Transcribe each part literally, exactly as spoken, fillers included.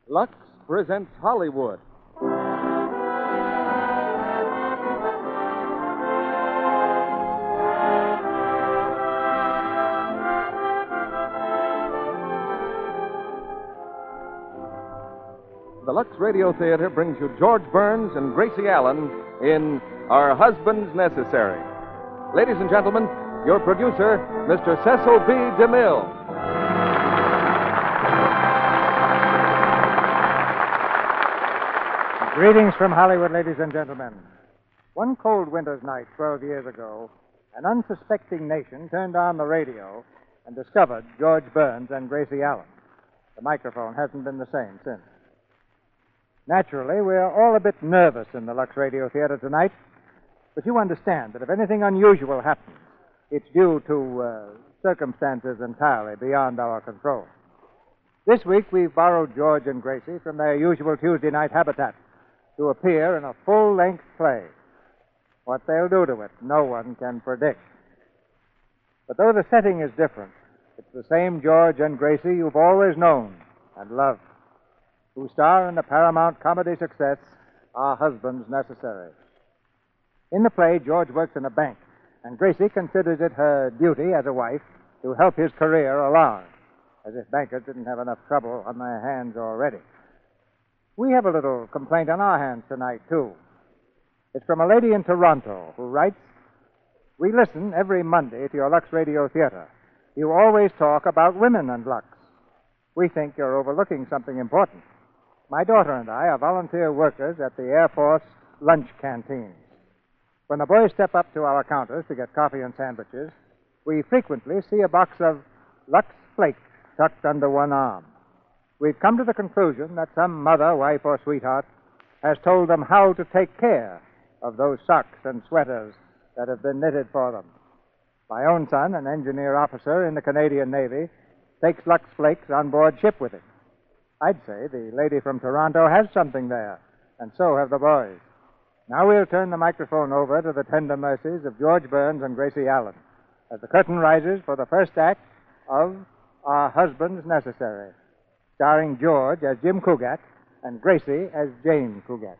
Lux presents Hollywood. The Lux Radio Theater brings you George Burns and Gracie Allen in Our Husbands Necessary. Ladies and gentlemen, your producer, Mister Cecil B. DeMille. Greetings from Hollywood, ladies and gentlemen. One cold winter's night twelve years ago, an unsuspecting nation turned on the radio and discovered George Burns and Gracie Allen. The microphone hasn't been the same since. Naturally, we're all a bit nervous in the Lux Radio Theater tonight, but you understand that if anything unusual happens, it's due to uh, circumstances entirely beyond our control. This week, we've borrowed George and Gracie from their usual Tuesday night habitat to appear in a full-length play. What they'll do to it, no one can predict. But though the setting is different, it's the same George and Gracie you've always known and loved, who star in the Paramount comedy success, Our Husbands Necessary. In the play, George works in a bank, and Gracie considers it her duty as a wife to help his career along, as if bankers didn't have enough trouble on their hands already. We have a little complaint on our hands tonight, too. It's from a lady in Toronto who writes, "We listen every Monday to your Lux Radio Theater. You always talk about women and Lux. We think you're overlooking something important. My daughter and I are volunteer workers at the Air Force lunch canteens. When the boys step up to our counters to get coffee and sandwiches, we frequently see a box of Lux Flakes tucked under one arm. We've come to the conclusion that some mother, wife, or sweetheart has told them how to take care of those socks and sweaters that have been knitted for them. My own son, an engineer officer in the Canadian Navy, takes Lux Flakes on board ship with him. I'd say the lady from Toronto has something there, and so have the boys. Now we'll turn the microphone over to the tender mercies of George Burns and Gracie Allen as the curtain rises for the first act of Our Husbands Necessary, starring George as Jim Cugat and Gracie as Jane Cugat.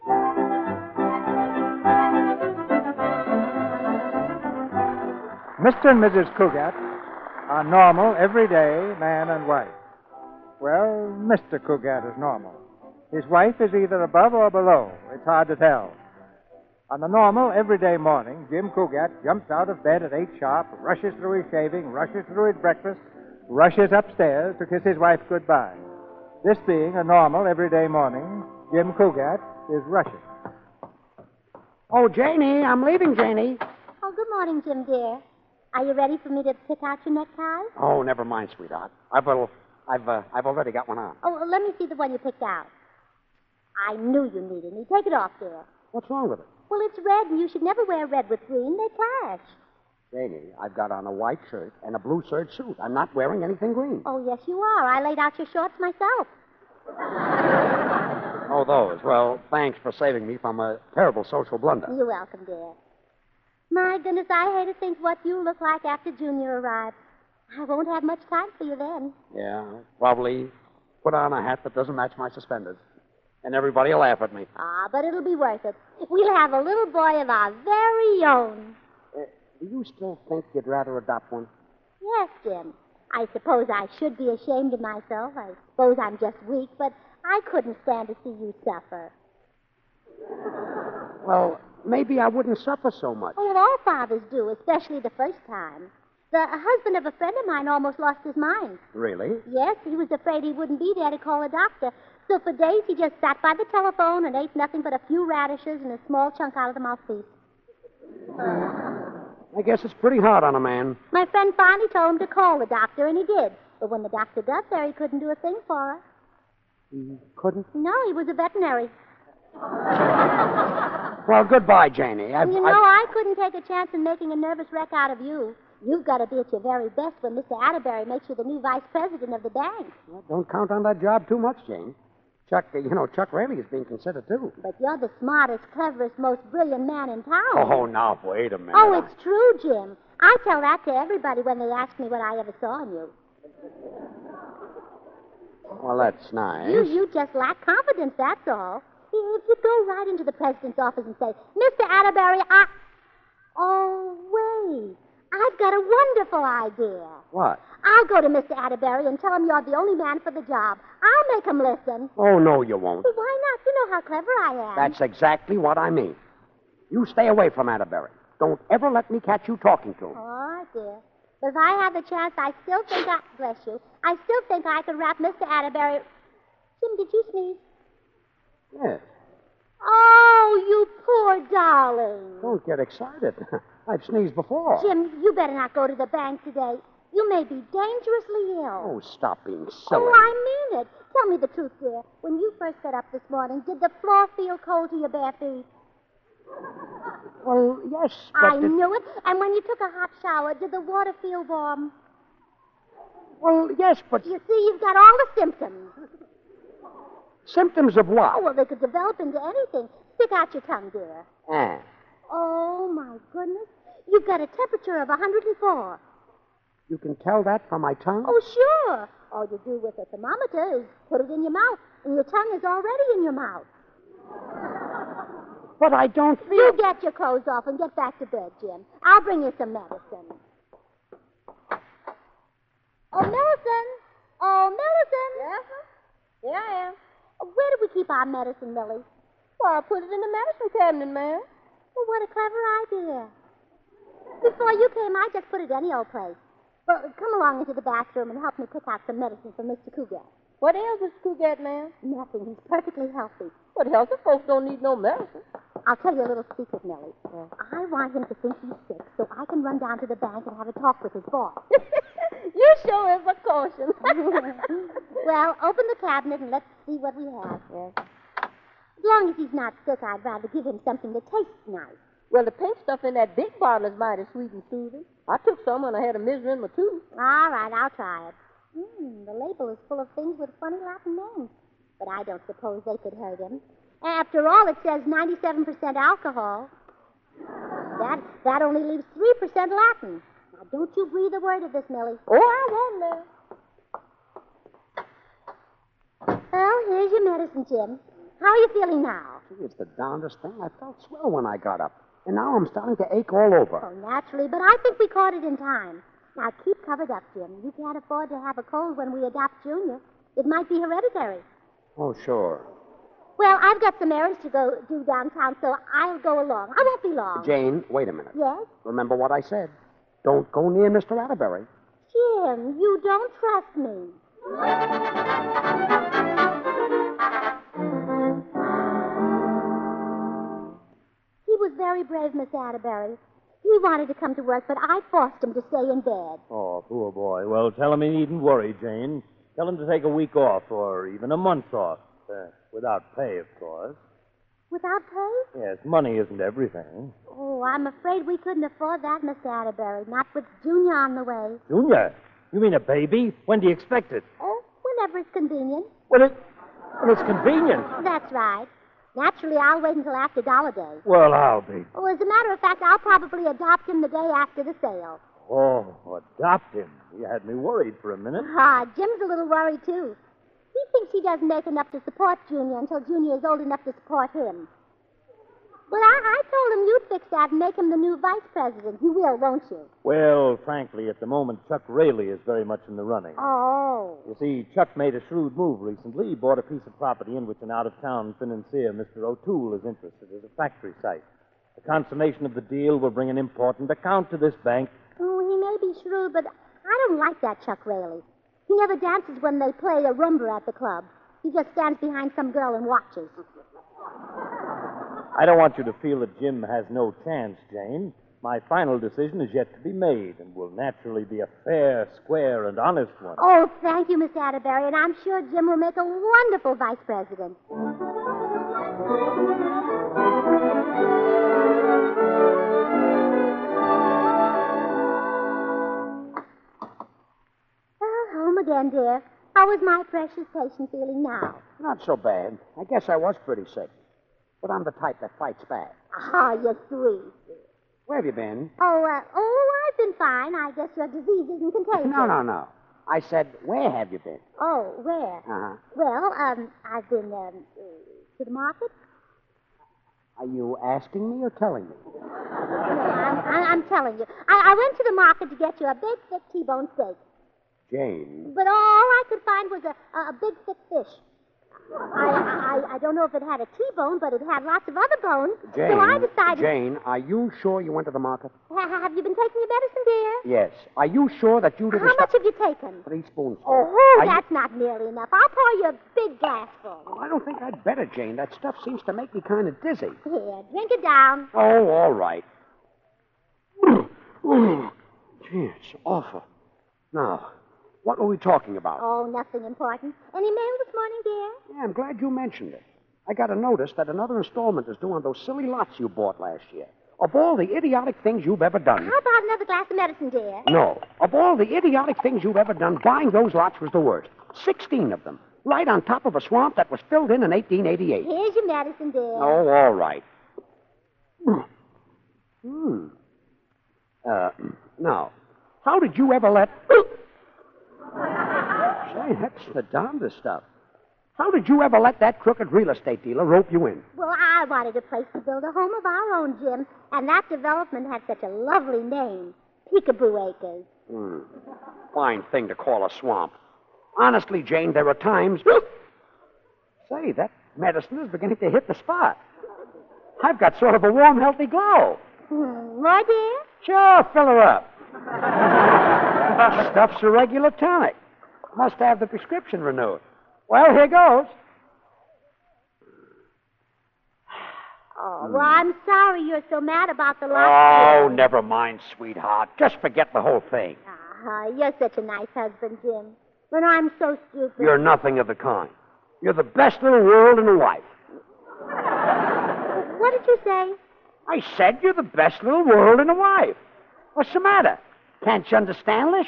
Mister and Missus Cugat are normal, everyday man and wife. Well, Mister Cugat is normal. His wife is either above or below. It's hard to tell. On the normal, everyday morning, Jim Cugat jumps out of bed at eight sharp, rushes through his shaving, rushes through his breakfast, rushes upstairs to kiss his wife goodbye. This being a normal, everyday morning, Jim Cugat is rushing. Oh, Janie, I'm leaving, Janie. Oh, good morning, Jim, dear. Are you ready for me to pick out your neckties? Oh, never mind, sweetheart. I've, uh, I've, uh, I've already got one on. Oh, well, let me see the one you picked out. I knew you needed me. Take it off, dear. What's wrong with it? Well, it's red, and you should never wear red with green. They clash. Janie, I've got on a white shirt and a blue serge suit. I'm not wearing anything green. Oh, yes, you are. I laid out your shorts myself. Oh, those. Well, thanks for saving me from a terrible social blunder. You're welcome, dear. My goodness, I hate to think what you look like after Junior arrives. I won't have much time for you then. Yeah, probably put on a hat that doesn't match my suspenders. And everybody will laugh at me. Ah, but it'll be worth it. We'll have a little boy of our very own. Uh, do you still think you'd rather adopt one? Yes, Jim. I suppose I should be ashamed of myself. I suppose I'm just weak, but I couldn't stand to see you suffer. Well, maybe I wouldn't suffer so much. Oh, well, all fathers do, especially the first time. The husband of a friend of mine almost lost his mind. Really? Yes, he was afraid he wouldn't be there to call a doctor. So for days he just sat by the telephone and ate nothing but a few radishes and a small chunk out of the mouthpiece. I guess it's pretty hard on a man. My friend finally told him to call the doctor, and he did. But when the doctor got there, he couldn't do a thing for her. He couldn't? No, he was a veterinary. Well, goodbye, Janie. I've, you know, I've... I couldn't take a chance in making a nervous wreck out of you. You've got to be at your very best when Mister Atterbury makes you the new vice president of the bank. Well, don't count on that job too much, Jane. Chuck, uh, you know, Chuck Raley is being considered, too. But you're the smartest, cleverest, most brilliant man in town. Oh, now, wait a minute. Oh, it's true, Jim. I tell that to everybody when they ask me what I ever saw in you. Well, that's nice. You, you just lack confidence, that's all. If you go right into the president's office and say, Mister Atterbury, I... Oh, wait. I've got a wonderful idea. What? I'll go to Mister Atterbury and tell him you're the only man for the job. I'll make him listen. Oh, no, you won't. Well, why not? You know how clever I am. That's exactly what I mean. You stay away from Atterbury. Don't ever let me catch you talking to him. All right, dear. But if I had the chance, I still think I... Bless you. I still think I could wrap Mister Atterbury... Jim, did you sneeze? Yes. Oh, you poor darling. Don't get excited. I've sneezed before. Jim, you better not go to the bank today. You may be dangerously ill. Oh, stop being silly. Oh, I mean it. Tell me the truth, dear. When you first got up this morning, did the floor feel cold to your bare feet? Well, yes, but... I it- knew it. And when you took a hot shower, did the water feel warm? Well, yes, but... You see, you've got all the symptoms. Symptoms of what? Oh, well, they could develop into anything. Stick out your tongue, dear. Ah. Oh, my goodness. You've got a temperature of one hundred four. You can tell that from my tongue? Oh, sure. All you do with a thermometer is put it in your mouth, and your tongue is already in your mouth. But I don't feel... You get your clothes off and get back to bed, Jim. I'll bring you some medicine. Oh, Millicent. Oh, Millicent. Yes, sir? Here I am. Where do we keep our medicine, Millie? Well, I put it in the medicine cabinet, ma'am. Well, what a clever idea. Before you came, I just put it any old place. Well, come along into the bathroom and help me pick out some medicine for Mister Cougat. What ails Mister Cougat, ma'am? Nothing. He's perfectly healthy. But healthy folks don't need no medicine. I'll tell you a little secret, Millie. I want him to think he's sick so I can run down to the bank and have a talk with his boss. You sure is a caution. Well, open the cabinet and let's see what we have. Yes. As long as he's not sick, I'd rather give him something that tastes nice. Well, the pink stuff in that big bottle is mighty sweet and soothing. I took some when I had a misery in my tooth. All right, I'll try it. Hmm, the label is full of things with funny Latin names. But I don't suppose they could hurt him. After all, it says ninety-seven percent alcohol. That that only leaves three percent Latin. Now, don't you breathe a word of this, Millie. Oh, I won't, ma'am. Well, here's your medicine, Jim. How are you feeling now? Gee, it's the darndest thing. I felt swell when I got up. And now I'm starting to ache all over. Oh, naturally, but I think we caught it in time. Now, keep covered up, Jim. You can't afford to have a cold when we adopt Junior. It might be hereditary. Oh, sure. Well, I've got some errands to go do downtown, so I'll go along. I won't be long. Jane, wait a minute. Yes? Remember what I said. Don't go near Mister Atterbury. Jim, you don't trust me. He was very brave, Miss Atterbury. He wanted to come to work, but I forced him to stay in bed. Oh, poor boy. Well, tell him he needn't worry, Jane. Tell him to take a week off, or even a month off. Uh, without pay, of course. Without pay? Yes, money isn't everything. Oh, I'm afraid we couldn't afford that, Miss Atterbury. Not with Junior on the way. Junior? You mean a baby? When do you expect it? Oh, whenever it's convenient. Well, it, well it's convenient. That's right. Naturally, I'll wait until after Dollar Day. Well, I'll be. Oh, as a matter of fact, I'll probably adopt him the day after the sale. Oh, adopt him. You had me worried for a minute. Ah, Jim's a little worried, too. He thinks he doesn't make enough to support Junior until Junior is old enough to support him. Well, I, I told him you'd fix that and make him the new vice president. You will, won't you? Well, frankly, at the moment, Chuck Rayleigh is very much in the running. Oh. You see, Chuck made a shrewd move recently. He bought a piece of property in which an out-of-town financier, Mister O'Toole, is interested as a factory site. The consummation of the deal will bring an important account to this bank. Oh, he may be shrewd, but I don't like that Chuck Rayleigh. He never dances when they play a rumba at the club. He just stands behind some girl and watches. I don't want you to feel that Jim has no chance, Jane. My final decision is yet to be made and will naturally be a fair, square, and honest one. Oh, thank you, Miss Atterbury, and I'm sure Jim will make a wonderful vice president. Well, home again, dear. How is my precious patient feeling now? Not so bad. I guess I was pretty sick. But I'm the type that fights back. Ah, you're sweet. Where have you been? Oh, uh, oh, I've been fine. I guess your disease isn't contagious. No, no, no. I said, where have you been? Oh, where? Uh-huh. Well, um, I've been, um, uh, to the market. Are you asking me or telling me? No, I'm, I- I'm telling you. I, I went to the market to get you a big, thick T-bone steak. Jane. But all I could find was a, a, a big, thick fish. I, I I don't know if it had a T-bone, but it had lots of other bones. Jane. So I decided... Jane, are you sure you went to the market? Ha- have you been taking your medicine, dear? Yes. Are you sure that you didn't How stop... much have you taken? Three spoonsfuls. Oh, Are that's not nearly enough. I'll pour you a big glassful. You... I don't think I'd better, Jane. That stuff seems to make me kind of dizzy. Here, drink it down. Oh, all right. Gee, it's awful. Now, what were we talking about? Oh, nothing important. Any mail this morning, dear? Yeah, I'm glad you mentioned it. I got a notice that another installment is due on those silly lots you bought last year. Of all the idiotic things you've ever done... How about another glass of medicine, dear? No. Of all the idiotic things you've ever done, buying those lots was the worst. Sixteen of them. Right on top of a swamp that was filled in in eighteen eighty-eight. Here's your medicine, dear. Oh, all right. Hmm. Uh, now, how did you ever let... Say, that's the darndest stuff. How did you ever let that crooked real estate dealer rope you in? Well, I wanted a place to build a home of our own, Jim, and that development had such a lovely name, Peekaboo Acres. Hmm. Fine thing to call a swamp. Honestly, Jane, there are times... Say, that medicine is beginning to hit the spot. I've got sort of a warm, healthy glow. Hmm. More, dear? Sure, fill her up. Stuff's a regular tonic. Must have the prescription renewed. Well, here goes. Oh, well, I'm sorry you're so mad about the lot. Oh, never mind, sweetheart. Just forget the whole thing. Uh-huh. You're such a nice husband, Jim. But I'm so stupid. You're nothing of the kind. You're the best little world in a wife. What did you say? I said you're the best little world in a wife. What's the matter? Can't you understand English?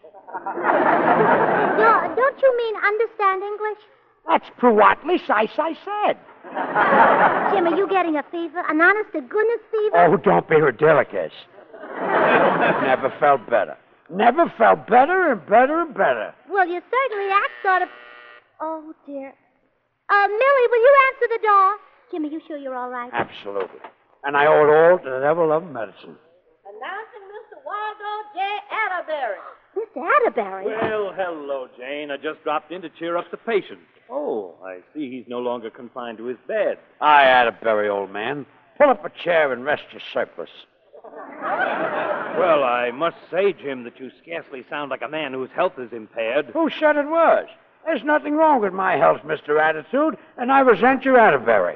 No, don't you mean understand English? That's pruatly sice I said. Jim, are you getting a fever? An honest-to-goodness fever? Oh, don't be ridiculous. Never felt better. Never felt better and better and better. Well, you certainly act sort of... Oh, dear. Uh, Millie, will you answer the door? Jim, are you sure you're all right? Absolutely. And I owe it all to the devil-loving medicine. Announcing Mister Waldo J. Atterbury. Mister Atterbury? Well, hello, Jane. I just dropped in to cheer up the patient. Oh, I see he's no longer confined to his bed. Aye, Atterbury, old man. Pull up a chair and rest your surplus. Well, I must say, Jim, that you scarcely sound like a man whose health is impaired. Who said it was? There's nothing wrong with my health, Mister Attitude, and I resent your Atterbury.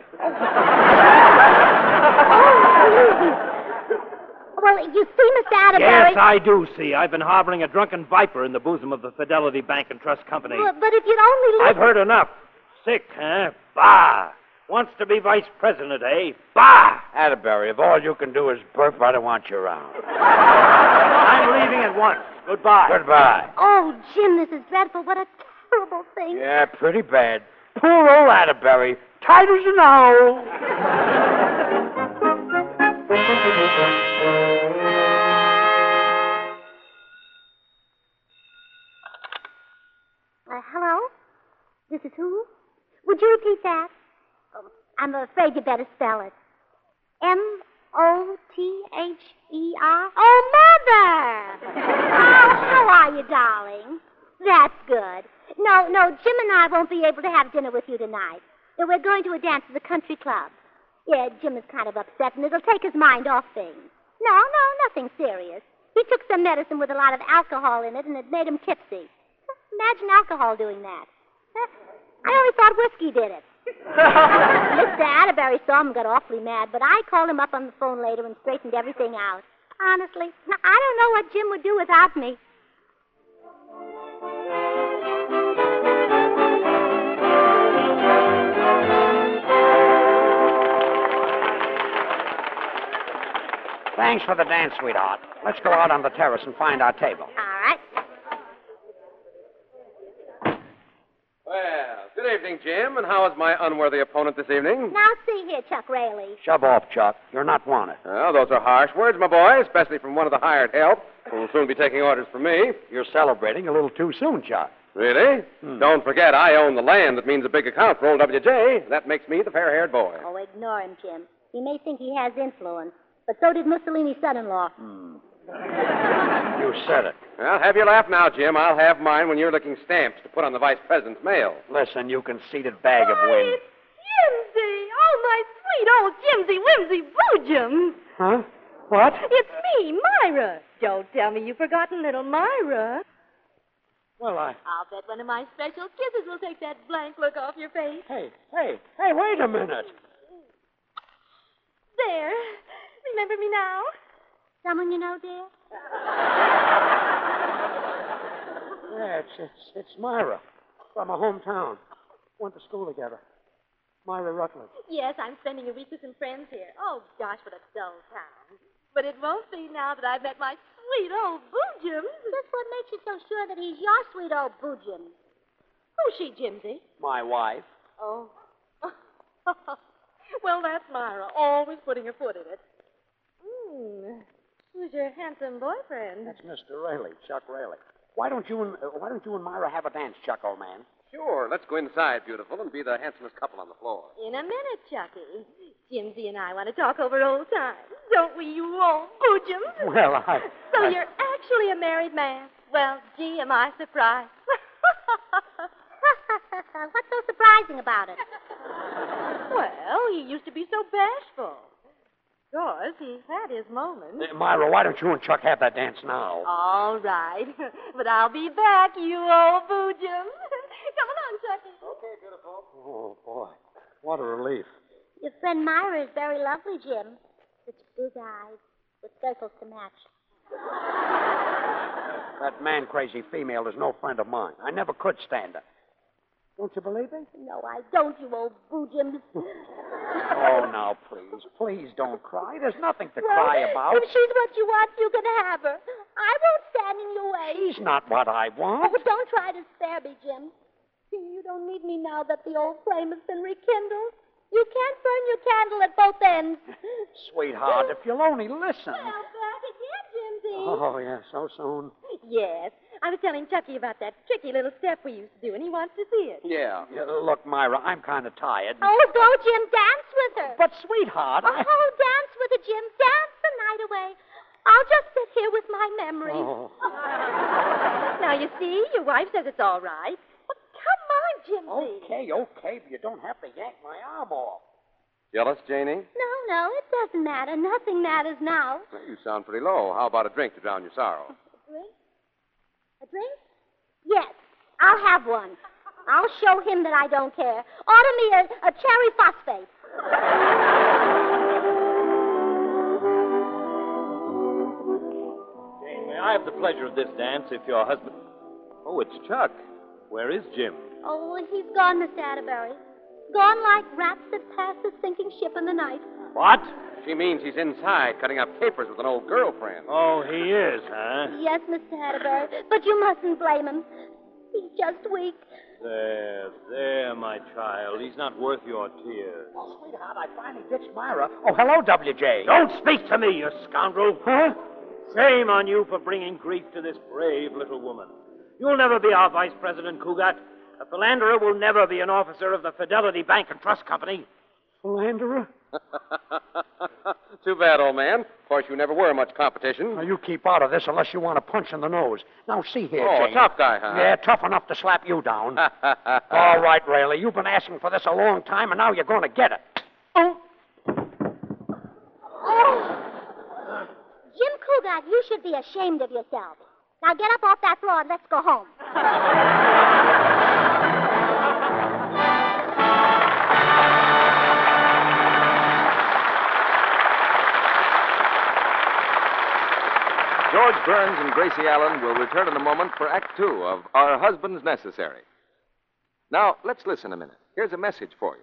Well, you see, Mister Atterbury... Yes, I do see. I've been harboring a drunken viper in the bosom of the Fidelity Bank and Trust Company. Well, but if you'd only listen... I've heard enough. Sick, huh? Bah! Wants to be vice president, eh? Bah! Atterbury, if all you can do is burp, I don't want you around. I'm leaving at once. Goodbye. Goodbye. Oh, Jim, this is dreadful. What a terrible thing. Yeah, pretty bad. Poor old Atterbury. Tight as an owl. Uh, hello? This is who? Would you repeat that? Oh, I'm afraid you better spell it. M O T H E R? Oh, Mother! Oh, how are you, darling? That's good. No, no, Jim and I won't be able to have dinner with you tonight. No, we're going to a dance at the country club. Yeah, Jim is kind of upset, and it'll take his mind off things. No, no, nothing serious. He took some medicine with a lot of alcohol in it, and it made him tipsy. Imagine alcohol doing that. I only thought whiskey did it. Mister Atterbury saw him and got awfully mad, but I called him up on the phone later and straightened everything out. Honestly, I don't know what Jim would do without me. Thanks for the dance, sweetheart. Let's go out on the terrace and find our table. All right. Well, good Good evening, Jim. And how is my unworthy opponent this evening? Now, see here, Chuck Rayleigh. Shove off, Chuck. You're not wanted. Well, those are harsh words, my boy, especially from one of the hired help, who will soon be taking orders from me. You're celebrating a little too soon, Chuck. Really? Hmm. Don't forget, I own the land that means a big account for old W J. That makes me the fair-haired boy. Oh, ignore him, Jim. He may think he has influence, but so did Mussolini's son-in-law. Hmm. You said it. Well, have your laugh now, Jim. I'll have mine when you're licking stamps to put on the vice president's mail. Listen, you conceited bag of wind. It's Jimsy! Oh, my sweet old Jimsy Whimsy Boojum! Huh? What? It's me, Myra. Don't tell me you've forgotten little Myra. Well, I... I'll bet one of my special kisses will take that blank look off your face. Hey, hey, hey, wait a minute. There. Remember me now? Someone you know, dear? Yeah, it's, it's, it's Myra from my hometown. Went to school together. Myra Rutledge. Yes, I'm spending a week with some friends here. Oh, gosh, what a dull town. But it won't be now that I've met my sweet old Boojum. Just what makes you so sure that he's your sweet old Boojum? Who's she, Jimsy? My wife. Oh. Well, that's Myra, always putting her foot in it. Hmm. Who's your handsome boyfriend? That's Mister Rayleigh, Chuck Rayleigh. Why don't you and uh, why don't you and Myra have a dance, Chuck, old man? Sure. Let's go inside, beautiful, and be the handsomest couple on the floor. In a minute, Chucky. Jimsy and I want to talk over old times. Don't we, you old Boojums? Well, I... So I... you're actually a married man. Well, gee, am I surprised. What's so surprising about it? Well, he used to be so bashful. Of course, he's had his moments. Uh, Myra, why don't you and Chuck have that dance now? All right. But I'll be back, you old Boojum. Come on, Chucky. Okay, beautiful. Oh, boy. What a relief. Your friend Myra is very lovely, Jim. Such big eyes with circles to match. That man-crazy female is no friend of mine. I never could stand her. Don't you believe me? No, I don't, you old Boojum. Oh, now, please. Please don't cry. There's nothing to Well, cry about. if she's what you want, you can have her. I won't stand in your way. She's not what I want. Oh, don't try to spare me, Jim. See, you don't need me now that the old flame has been rekindled. You can't burn your candle at both ends. Sweetheart, if you'll only listen. Well, back again, Jimsy. Oh, yeah, so soon. Yes. I was telling Chucky about that tricky little step we used to do, and he wants to see it. Yeah. Yeah, look, Myra, I'm kind of tired. Oh, go, Jim. Dance with her. But, sweetheart, Oh, I... dance with her, Jim. Dance the night away. I'll just sit here with my memories. Oh. Now, you see, your wife says it's all right. Well, come on, Jimsy. Okay, okay, but you don't have to yank my arm off. Jealous, Janie? No, no, it doesn't matter. Nothing matters now. Well, you sound pretty low. How about a drink to drown your sorrow? A drink? A drink? Yes, I'll have one. I'll show him that I don't care. Order me a, a cherry phosphate. Jane, may I have the pleasure of this dance if your husband... Oh, it's Chuck. Where is Jim? Oh, he's gone, Mister Atterbury. Gone like rats that pass a sinking ship in the night. What? She means he's inside cutting up capers with an old girlfriend. Oh, he is, huh? Yes, Mister Atterbury, but you mustn't blame him. He's just weak. There, there, my child. He's not worth your tears. Oh, sweetheart, I finally ditched Myra. Oh, hello, W J. Don't speak to me, you scoundrel. Huh? Shame on you for bringing grief to this brave little woman. You'll never be our vice president, Cougat. A philanderer will never be an officer of the Fidelity Bank and Trust Company. Philanderer? Too bad, old man. Of course, you never were much competition. Now, you keep out of this unless you want a punch in the nose. Now, see here, Oh, a Jane. tough guy, huh? Yeah, tough enough to slap you down. All right, Rayleigh, you've been asking for this a long time, and now you're going to get it. Oh. Oh! Jim Cougat, you should be ashamed of yourself. Now get up off that floor and let's go home. George Burns and Gracie Allen will return in a moment for Act Two of Our Husbands Necessary. Now, let's listen a minute. Here's a message for you.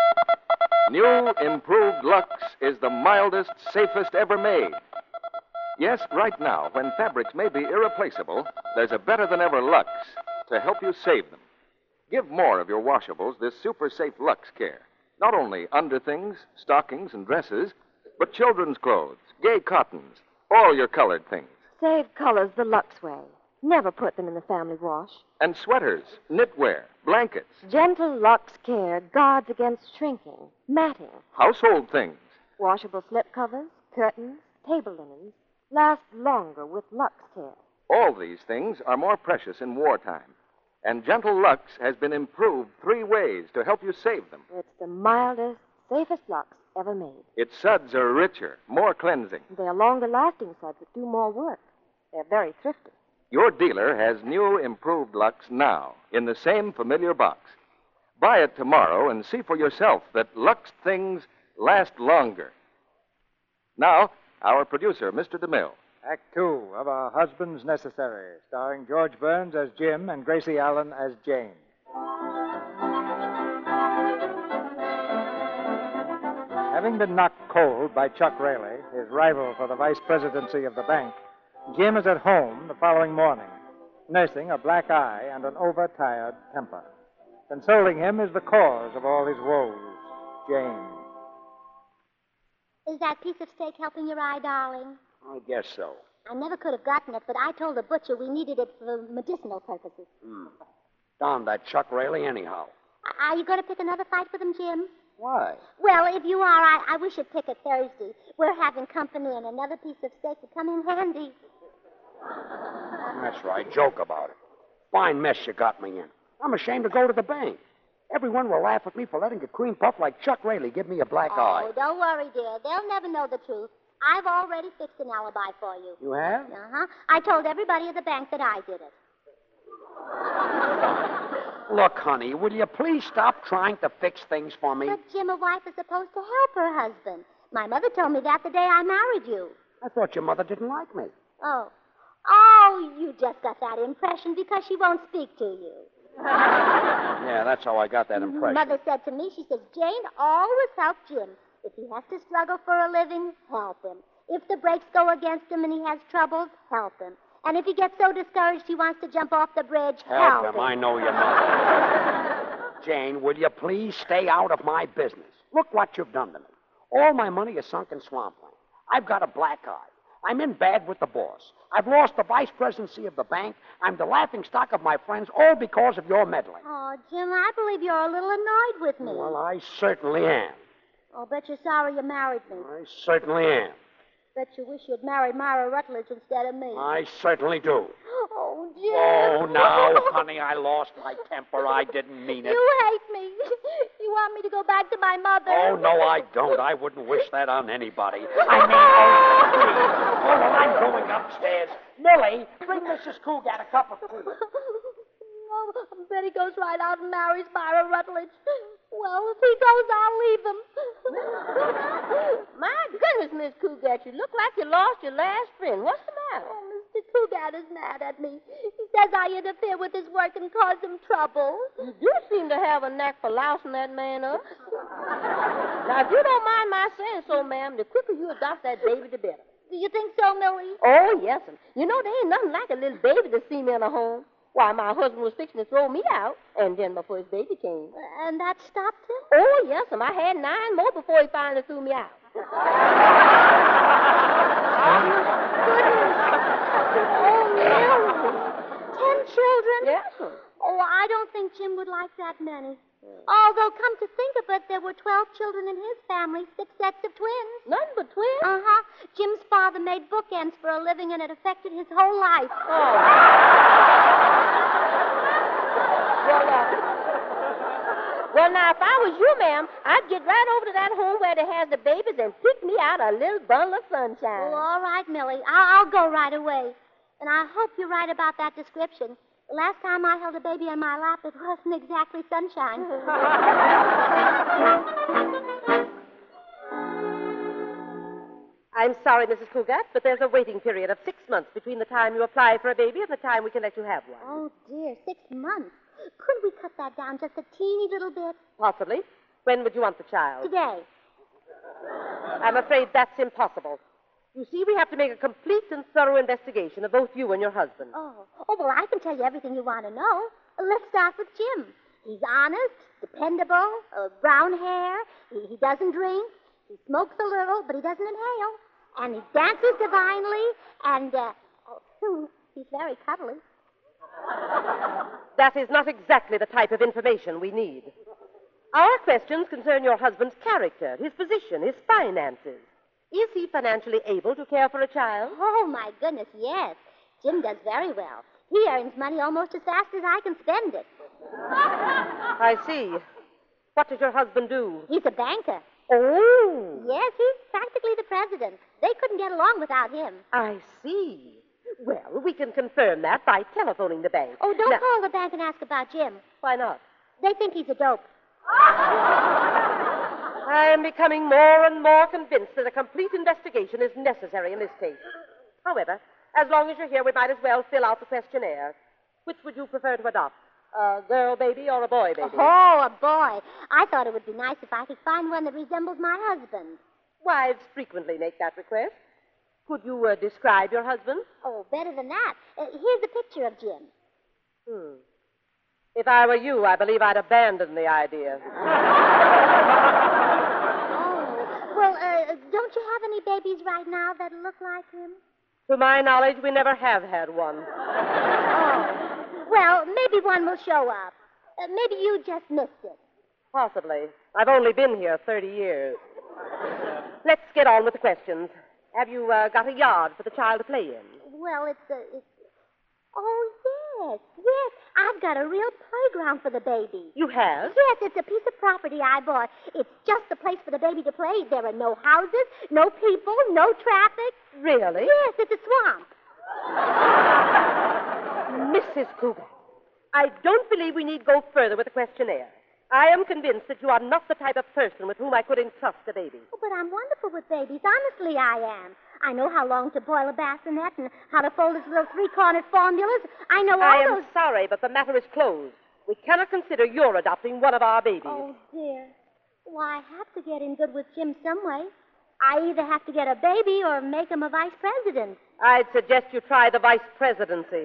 New improved Lux is the mildest, safest ever made. Yes, right now, when fabrics may be irreplaceable, there's a better than ever Lux to help you save them. Give more of your washables this super safe Lux Care. Not only underthings, stockings, and dresses, but children's clothes, gay cottons, all your colored things. Save colors the Lux way. Never put them in the family wash. And sweaters, knitwear, blankets, Gentle Lux Care guards against shrinking, matting. household things. Washable slip covers, curtains, table linens last longer with Lux Care. All these things are more precious in wartime. And Gentle Lux has been improved three ways to help you save them. It's the mildest, safest Lux ever made. Its suds are richer, more cleansing. They're longer-lasting suds that do more work. They're very thrifty. Your dealer has new improved Lux now in the same familiar box. Buy it tomorrow and see for yourself that Lux things last longer. Now, our producer, Mister DeMille. Act two of Our Husbands Necessary, starring George Burns as Jim and Gracie Allen as Jane. Having been knocked cold by Chuck Raley, his rival for the vice presidency of the bank, Jim is at home the following morning, nursing a black eye and an overtired temper. Consoling him is the cause of all his woes, Jane. Is that piece of steak helping your eye, darling? I guess so. I never could have gotten it, but I told the butcher we needed it for medicinal purposes. Hmm. Darn that Chuck Raley anyhow. Are you going to pick another fight with him, Jim? Why? Well, if you are, I, I wish you'd pick it Thursday. We're having company, and another piece of steak would come in handy. That's right. Joke about it. Fine mess you got me in. I'm ashamed to go to the bank. Everyone will laugh at me for letting a cream puff like Chuck Raley give me a black Oh, eye. don't worry, dear. They'll never know the truth. I've already fixed an alibi for you. You have? Uh-huh. I told everybody at the bank that I did it. Look, honey, will you please stop trying to fix things for me? But, Jim, a wife is supposed to help her husband. My mother told me that the day I married you. I thought your mother didn't like me. Oh. Oh, you just got that impression because she won't speak to you. Yeah, that's how I got that impression. Mother said to me, she says, Jane, always help Jim. If he has to struggle for a living, help him. If the brakes go against him and he has troubles, help him. And if he gets so discouraged he wants to jump off the bridge, help, Help him. I know your mother. Jane, will you please stay out of my business? Look what you've done to me. All my money is sunk in swampland. I've got a black eye. I'm in bad with the boss. I've lost the vice presidency of the bank. I'm the laughing stock of my friends, all because of your meddling. Oh, Jim, I believe you're a little annoyed with me. Well, I certainly am. I'll bet you're sorry you married me. I certainly am. Bet you wish you'd married Myra Rutledge instead of me. I certainly do. Oh, Jim. Oh, now, honey, I lost my temper. I didn't mean it. You hate me. You want me to go back to my mother. Oh, no, I don't. I wouldn't wish that on anybody. I mean, oh, please. Oh, well, I'm going upstairs. Millie, bring Missus Cougat a cup of tea. Oh, Betty goes right out and marries Myra Rutledge. Well, if he goes, I'll leave him. My goodness, Miss Cougat, you look like you lost your last friend. What's the matter? Oh, Mister Cougat is mad at me. He says I interfere with his work and cause him trouble. You do seem to have a knack for lousing that man up. Now, if you don't mind my saying so, ma'am, the quicker you adopt that baby, the better. Do you think so, Millie? Oh, yes. And you know, there ain't nothing like a little baby to see me in a home. Why, my husband was fixing to throw me out, and then before his baby came. Uh, and that stopped him? Oh, yes, and I had nine more before he finally threw me out. Goodness. Oh, Millie. Ten children? Yes, sir. Oh, I don't think Jim would like that many. Although, come to think of it, there were twelve children in his family, six sets of twins. Nothing but twins? Uh-huh. Jim's father made bookends for a living, and it affected his whole life. Oh. well, uh, well, now, if I was you, ma'am, I'd get right over to that home where they has the babies and pick me out a little bundle of sunshine. Oh, all right, Millie. I'll, I'll go right away. And I hope you're right about that description. The last time I held a baby on my lap, it wasn't exactly sunshine. I'm sorry, Missus Cougat, but there's a waiting period of six months between the time you apply for a baby and the time we can let you have one. Oh, dear, six months. Couldn't we cut that down just a teeny little bit? Possibly. When would you want the child? Today. I'm afraid that's impossible. You see, we have to make a complete and thorough investigation of both you and your husband. Oh, oh, well, I can tell you everything you want to know. Let's start with Jim. He's honest, dependable, uh, brown hair. He, he doesn't drink. He smokes a little, but he doesn't inhale. And he dances divinely. And, uh, oh, he's very cuddly. That is not exactly the type of information we need. Our questions concern your husband's character, his position, his finances. Is he financially able to care for a child? Oh, my goodness, yes. Jim does very well. He earns money almost as fast as I can spend it. I see. What does your husband do? He's a banker. Oh. Yes, he's practically the president. They couldn't get along without him. I see. Well, we can confirm that by telephoning the bank. Oh, don't Now- call the bank and ask about Jim. Why not? They think he's a dope. I am becoming more and more convinced that a complete investigation is necessary in this case. However, as long as you're here, we might as well fill out the questionnaire. Which would you prefer to adopt? A girl baby or a boy baby? Oh, a boy. I thought it would be nice if I could find one that resembles my husband. Wives frequently make that request. Could you uh, describe your husband? Oh, better than that. Uh, here's a picture of Jim. Hmm. If I were you, I believe I'd abandon the idea. Oh, well, uh, don't you have any babies right now that look like him? To my knowledge, we never have had one. Oh. Well, maybe one will show up. Uh, maybe you just missed it. Possibly. I've only been here thirty years. Let's get on with the questions. Have you uh, got a yard for the child to play in? Well, it's a... It's... Oh, yes, yes. I've got a real playground for the baby. You have? Yes, it's a piece of property I bought. It's just the place for the baby to play. There are no houses, no people, no traffic. Really? Yes, it's a swamp. Missus Cougar, I don't believe we need go further with the questionnaire. I am convinced that you are not the type of person with whom I could entrust a baby. Oh, but I'm wonderful with babies. Honestly, I am. I know how long to boil a bassinet and how to fold its little three-cornered formulas. I know all I am those... sorry, but the matter is closed. We cannot consider your adopting one of our babies. Oh, dear. Well, I have to get in good with Jim some way. I either have to get a baby or make him a vice president. I'd suggest you try the vice presidency.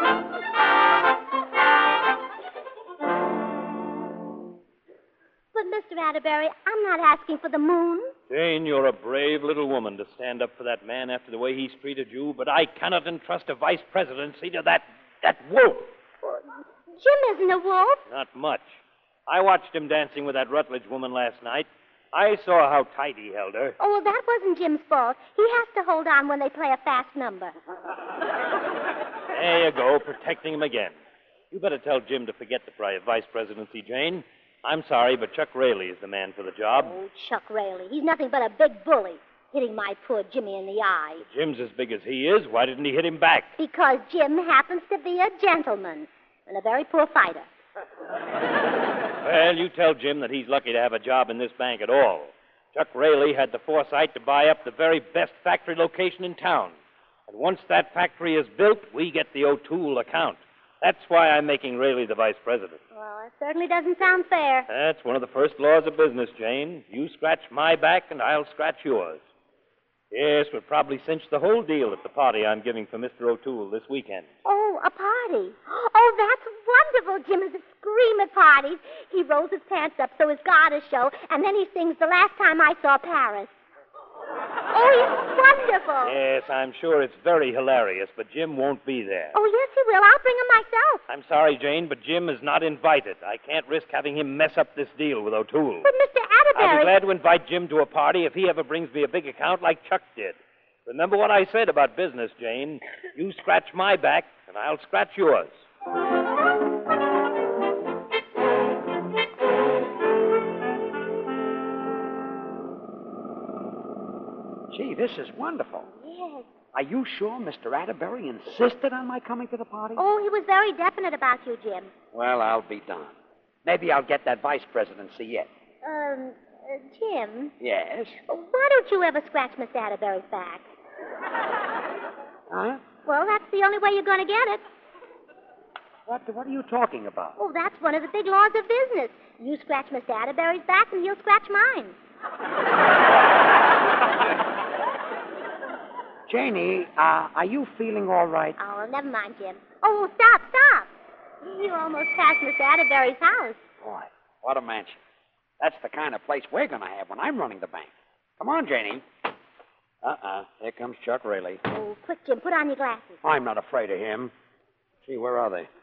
But, Mister Atterbury, I'm not asking for the moon. Jane, you're a brave little woman to stand up for that man after the way he's treated you, but I cannot entrust a vice presidency to that, that wolf. Jim isn't a wolf. Not much. I watched him dancing with that Rutledge woman last night. I saw how tight he held her. Oh, well, that wasn't Jim's fault. He has to hold on when they play a fast number. There you go, protecting him again. You better tell Jim to forget the pri- vice presidency, Jane. I'm sorry, but Chuck Raley is the man for the job. Oh, Chuck Raley. He's nothing but a big bully, hitting my poor Jimmy in the eye. If Jim's as big as he is, why didn't he hit him back? Because Jim happens to be a gentleman and a very poor fighter. Well, you tell Jim that he's lucky to have a job in this bank at all. Chuck Raley had the foresight to buy up the very best factory location in town. And once that factory is built, we get the O'Toole account. That's why I'm making Raley the vice president. Well, it certainly doesn't sound fair. That's one of the first laws of business, Jane. You scratch my back, and I'll scratch yours. Yes, we'll probably cinch the whole deal at the party I'm giving for Mister O'Toole this weekend. Oh, a party. Oh, that's wonderful. Jim is a scream at parties. He rolls his pants up so his garters show, and then he sings The Last Time I Saw Paris. Oh, he's wonderful. Yes, I'm sure it's very hilarious, but Jim won't be there. Oh, yes, he will. I'll bring him myself. I'm sorry, Jane, but Jim is not invited. I can't risk having him mess up this deal with O'Toole. But, Mister Atterbury... I'll be glad to invite Jim to a party if he ever brings me a big account like Chuck did. Remember what I said about business, Jane. You scratch my back, and I'll scratch yours. Gee, this is wonderful. Yes. Are you sure Mister Atterbury insisted on my coming to the party? Oh, he was very definite about you, Jim. Well, I'll be darned. Maybe I'll get that vice presidency yet. Um, uh, Jim, Yes? why don't you ever scratch Miss Atterbury's back? Huh? Well, that's the only way you're going to get it. What, what are you talking about? Oh, that's one of the big laws of business. You scratch Miss Atterbury's back, and he'll scratch mine. Janie, uh, are you feeling all right? Oh, well, never mind, Jim. Oh, stop, stop. You almost passed Mister Atterbury's house. Boy, what a mansion. That's the kind of place we're going to have when I'm running the bank. Come on, Janie. Uh-uh. Here comes Chuck Rayleigh. Oh, quick, Jim, put on your glasses. I'm not afraid of him. Gee, where are they?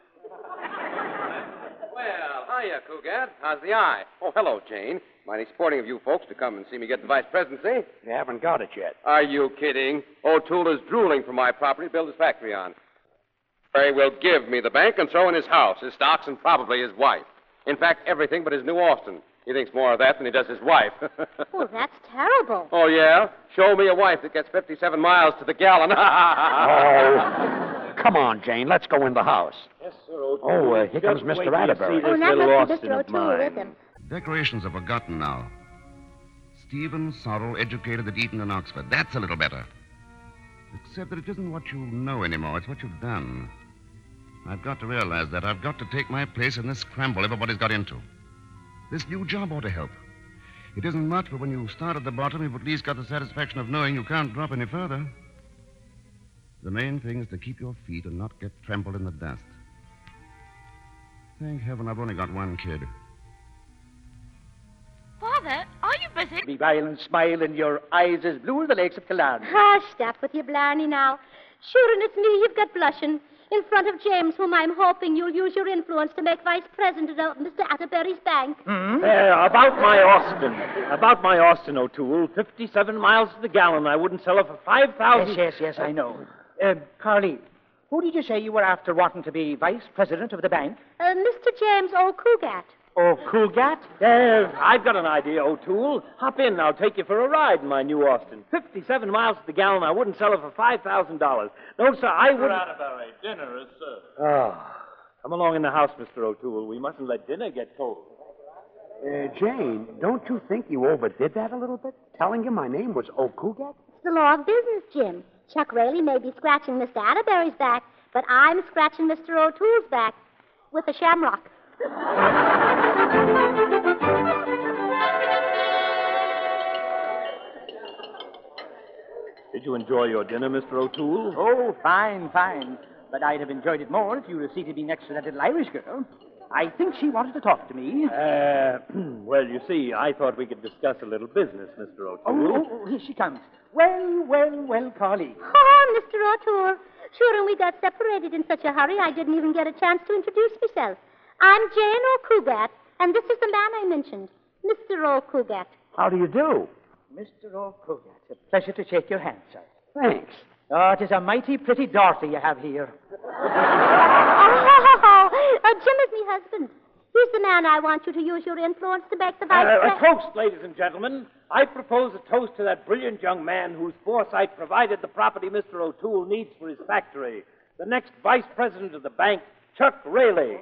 Well, hiya, Cougat. How's the eye? Oh, hello, Jane. Mighty sporting of you folks to come and see me get the vice presidency. You haven't got it yet. Are you kidding? O'Toole is drooling for my property to build his factory on. He will give me the bank and throw in his house, his stocks, and probably his wife. In fact, everything but his new Austin. He thinks more of that than he does his wife. Oh, that's terrible. Oh, yeah? Show me a wife that gets fifty-seven miles to the gallon. Oh, come on, Jane. Let's go in the house. Yes, sir, O'Toole. Oh, uh, here comes Just Mister wait till you Atterbury. see Oh, this that little must be Austin Mister of O'Toole with mine. him. Decorations are forgotten now. Stephen Sorrell, educated at Eton and Oxford. That's a little better. Except that it isn't what you know anymore, it's what you've done. I've got to realize that. I've got to take my place in this scramble everybody's got into. This new job ought to help. It isn't much, but when you start at the bottom, you've at least got the satisfaction of knowing you can't drop any further. The main thing is to keep your feet and not get trampled in the dust. Thank heaven I've only got one kid. Father, are you busy? Be vile and smile, and your eyes as blue as the lakes of Killarney. Hush, stop with your blarney now. Sure, and it's me you've got blushing. In front of James, whom I'm hoping you'll use your influence to make vice president of Mister Atterbury's bank. Hmm? Uh, about my Austin. About my Austin, O'Toole. fifty-seven miles to the gallon. I wouldn't sell it for five thousand. Yes, yes, yes, I know. Uh, Carly, who did you say you were after wanting to be vice president of the bank? Uh, Mister James O'Cougat. Oh, Cougat? Uh, I've got an idea, O'Toole. Hop in. I'll take you for a ride in my new Austin. fifty-seven miles to the gallon. I wouldn't sell it for five thousand dollars. No, sir, I wouldn't. Mister Atterbury, dinner is served. Oh. Come along in the house, Mister O'Toole. We mustn't let dinner get cold. Uh, Jane, don't you think you overdid that a little bit? Telling him my name was O'Cougat? It's the law of business, Jim. Chuck Rayleigh may be scratching Mister Atterbury's back, but I'm scratching Mister O'Toole's back with a shamrock. Did you enjoy your dinner, Mister O'Toole? Oh, fine, fine. But I'd have enjoyed it more if you had seated me next to that little Irish girl. I think she wanted to talk to me. Uh, well, you see, I thought we could discuss a little business, Mister O'Toole. Oh, oh, here she comes. Well, well, well, Carly. Oh, Mister O'Toole. Sure, and we got separated in such a hurry I didn't even get a chance to introduce myself. I'm Jane O'Cougat, and this is the man I mentioned, Mister O'Cougat. How do you do? Mister O'Cougat, a pleasure to shake your hand, sir. Thanks. Oh, it is a mighty pretty daughter you have here. Oh, uh, Jim is my husband. He's the man I want you to use your influence to make the vice Uh, a president. toast, ladies and gentlemen. I propose a toast to that brilliant young man whose foresight provided the property Mister O'Toole needs for his factory. The next vice president of the bank, Chuck Rayleigh.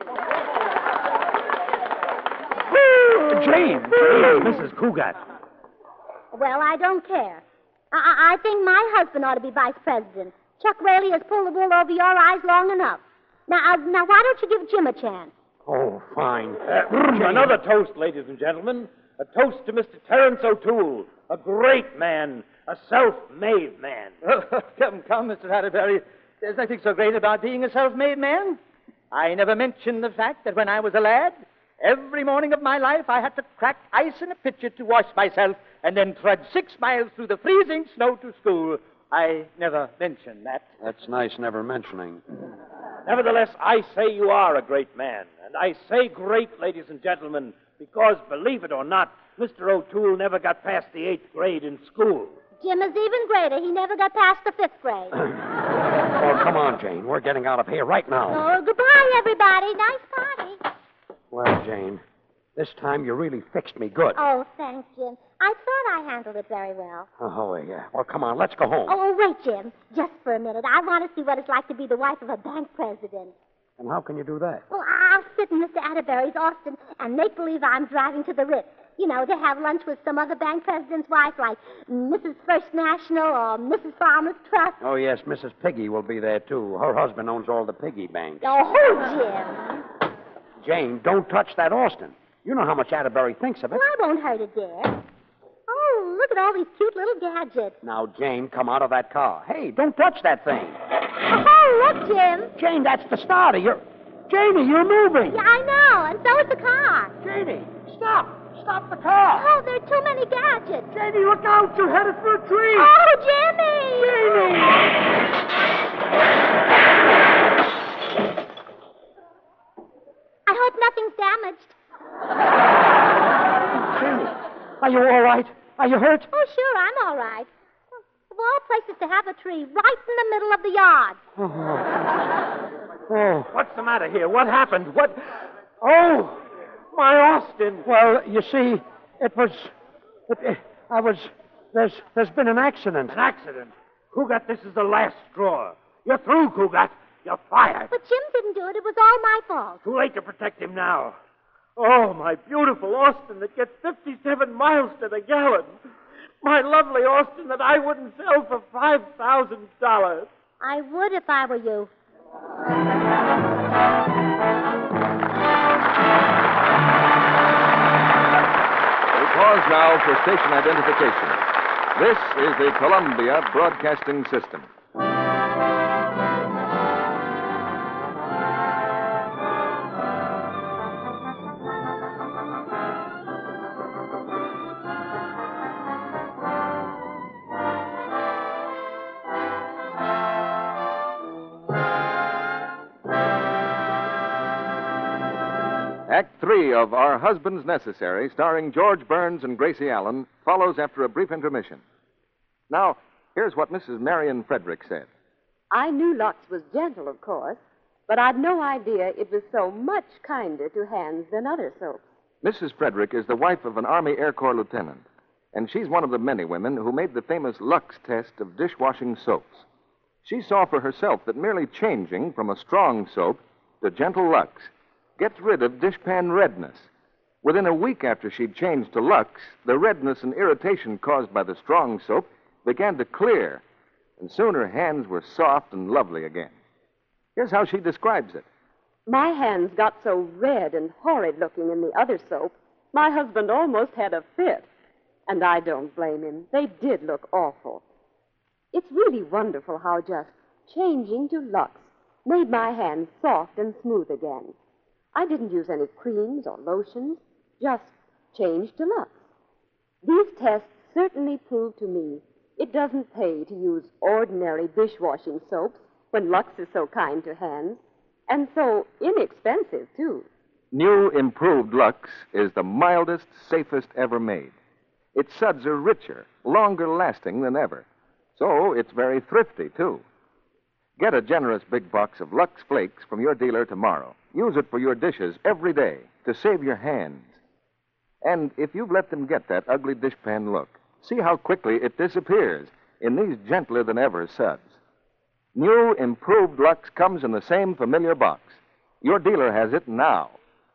Jane, Jane, Missus Cougat. Well, I don't care. I-, I-, I think my husband ought to be vice president. Chuck Rayleigh has pulled the wool over your eyes long enough. Now, uh, now, why don't you give Jim a chance? Oh, fine. Uh, another toast, ladies and gentlemen. A toast to Mister Terence O'Toole, a great man, a self-made man. Oh, come, come, Mister Atterbury. There's nothing so great about being a self-made man. I never mentioned the fact that when I was a lad, every morning of my life I had to crack ice in a pitcher to wash myself and then trudge six miles through the freezing snow to school. I never mentioned that. That's nice never mentioning. Nevertheless, I say you are a great man. And I say great, ladies and gentlemen, because, believe it or not, Mister O'Toole never got past the eighth grade in school. Jim is even greater. He never got past the fifth grade. Oh, come on, Jane. We're getting out of here right now. Oh, goodbye, everybody. Nice party. Well, Jane, this time you really fixed me good. Oh, thanks, Jim. I thought I handled it very well. Oh, yeah. Well, come on, let's go home. Oh, wait, Jim. Just for a minute. I want to see what it's like to be the wife of a bank president. And how can you do that? Well, I'll sit in Mister Atterbury's Austin and make believe I'm driving to the Ritz. You know, to have lunch with some other bank president's wife, like Missus First National or Missus Farmer's Trust. Oh, yes, Missus Piggy will be there, too. Her husband owns all the piggy banks. Oh, Jim. Jane, don't touch that Austin. You know how much Atterbury thinks of it. Well, I won't hurt it, dear. Oh, Look at all these cute little gadgets. Now, Jane, come out of that car. Hey, don't touch that thing. Oh, look, Jim. Jane, that's the starter. You're... Janie, you're moving. Yeah, I know, and so is the car. Janie, stop. Stop the car. Oh, there are too many gadgets. Janie, look out. You're headed for a tree. Oh, Jimmy. Janie. I hope nothing's damaged. Janie, are you all right? Are you hurt? Oh, sure, I'm all right. Of all places to have a tree right in the middle of the yard. Oh. Oh. What's the matter here? What happened? What? Oh, my Austin. Well, you see, it was... It, it, I was... There's there's been an accident. An accident? Cougat, this is the last straw. You're through, Cougat. You're fired. But Jim didn't do it. It was all my fault. Too late to protect him now. Oh, my beautiful Austin that gets fifty-seven miles to the gallon. My lovely Austin that I wouldn't sell for five thousand dollars. I would if I were you. We pause now for station identification. This is the Columbia Broadcasting System. Act three of Our Husbands Necessary, starring George Burns and Gracie Allen, follows after a brief intermission. Now, here's what Missus Marion Frederick said. I knew Lux was gentle, of course, but I'd no idea it was so much kinder to hands than other soaps. Missus Frederick is the wife of an Army Air Corps lieutenant, and she's one of the many women who made the famous Lux test of dishwashing soaps. She saw for herself that merely changing from a strong soap to gentle Lux gets rid of dishpan redness. Within a week after she'd changed to Lux, the redness and irritation caused by the strong soap began to clear, and soon her hands were soft and lovely again. Here's how she describes it. My hands got so red and horrid looking in the other soap, my husband almost had a fit. And I don't blame him. They did look awful. It's really wonderful how just changing to Lux made my hands soft and smooth again. I didn't use any creams or lotions, just changed to Lux. These tests certainly prove to me it doesn't pay to use ordinary dishwashing soaps when Lux is so kind to hands, and so inexpensive, too. New improved Lux is the mildest, safest ever made. Its suds are richer, longer lasting than ever, so it's very thrifty, too. Get a generous big box of Lux Flakes from your dealer tomorrow. Use it for your dishes every day to save your hands. And if you've let them get that ugly dishpan look, see how quickly it disappears in these gentler than ever suds. New improved Lux comes in the same familiar box. Your dealer has it now.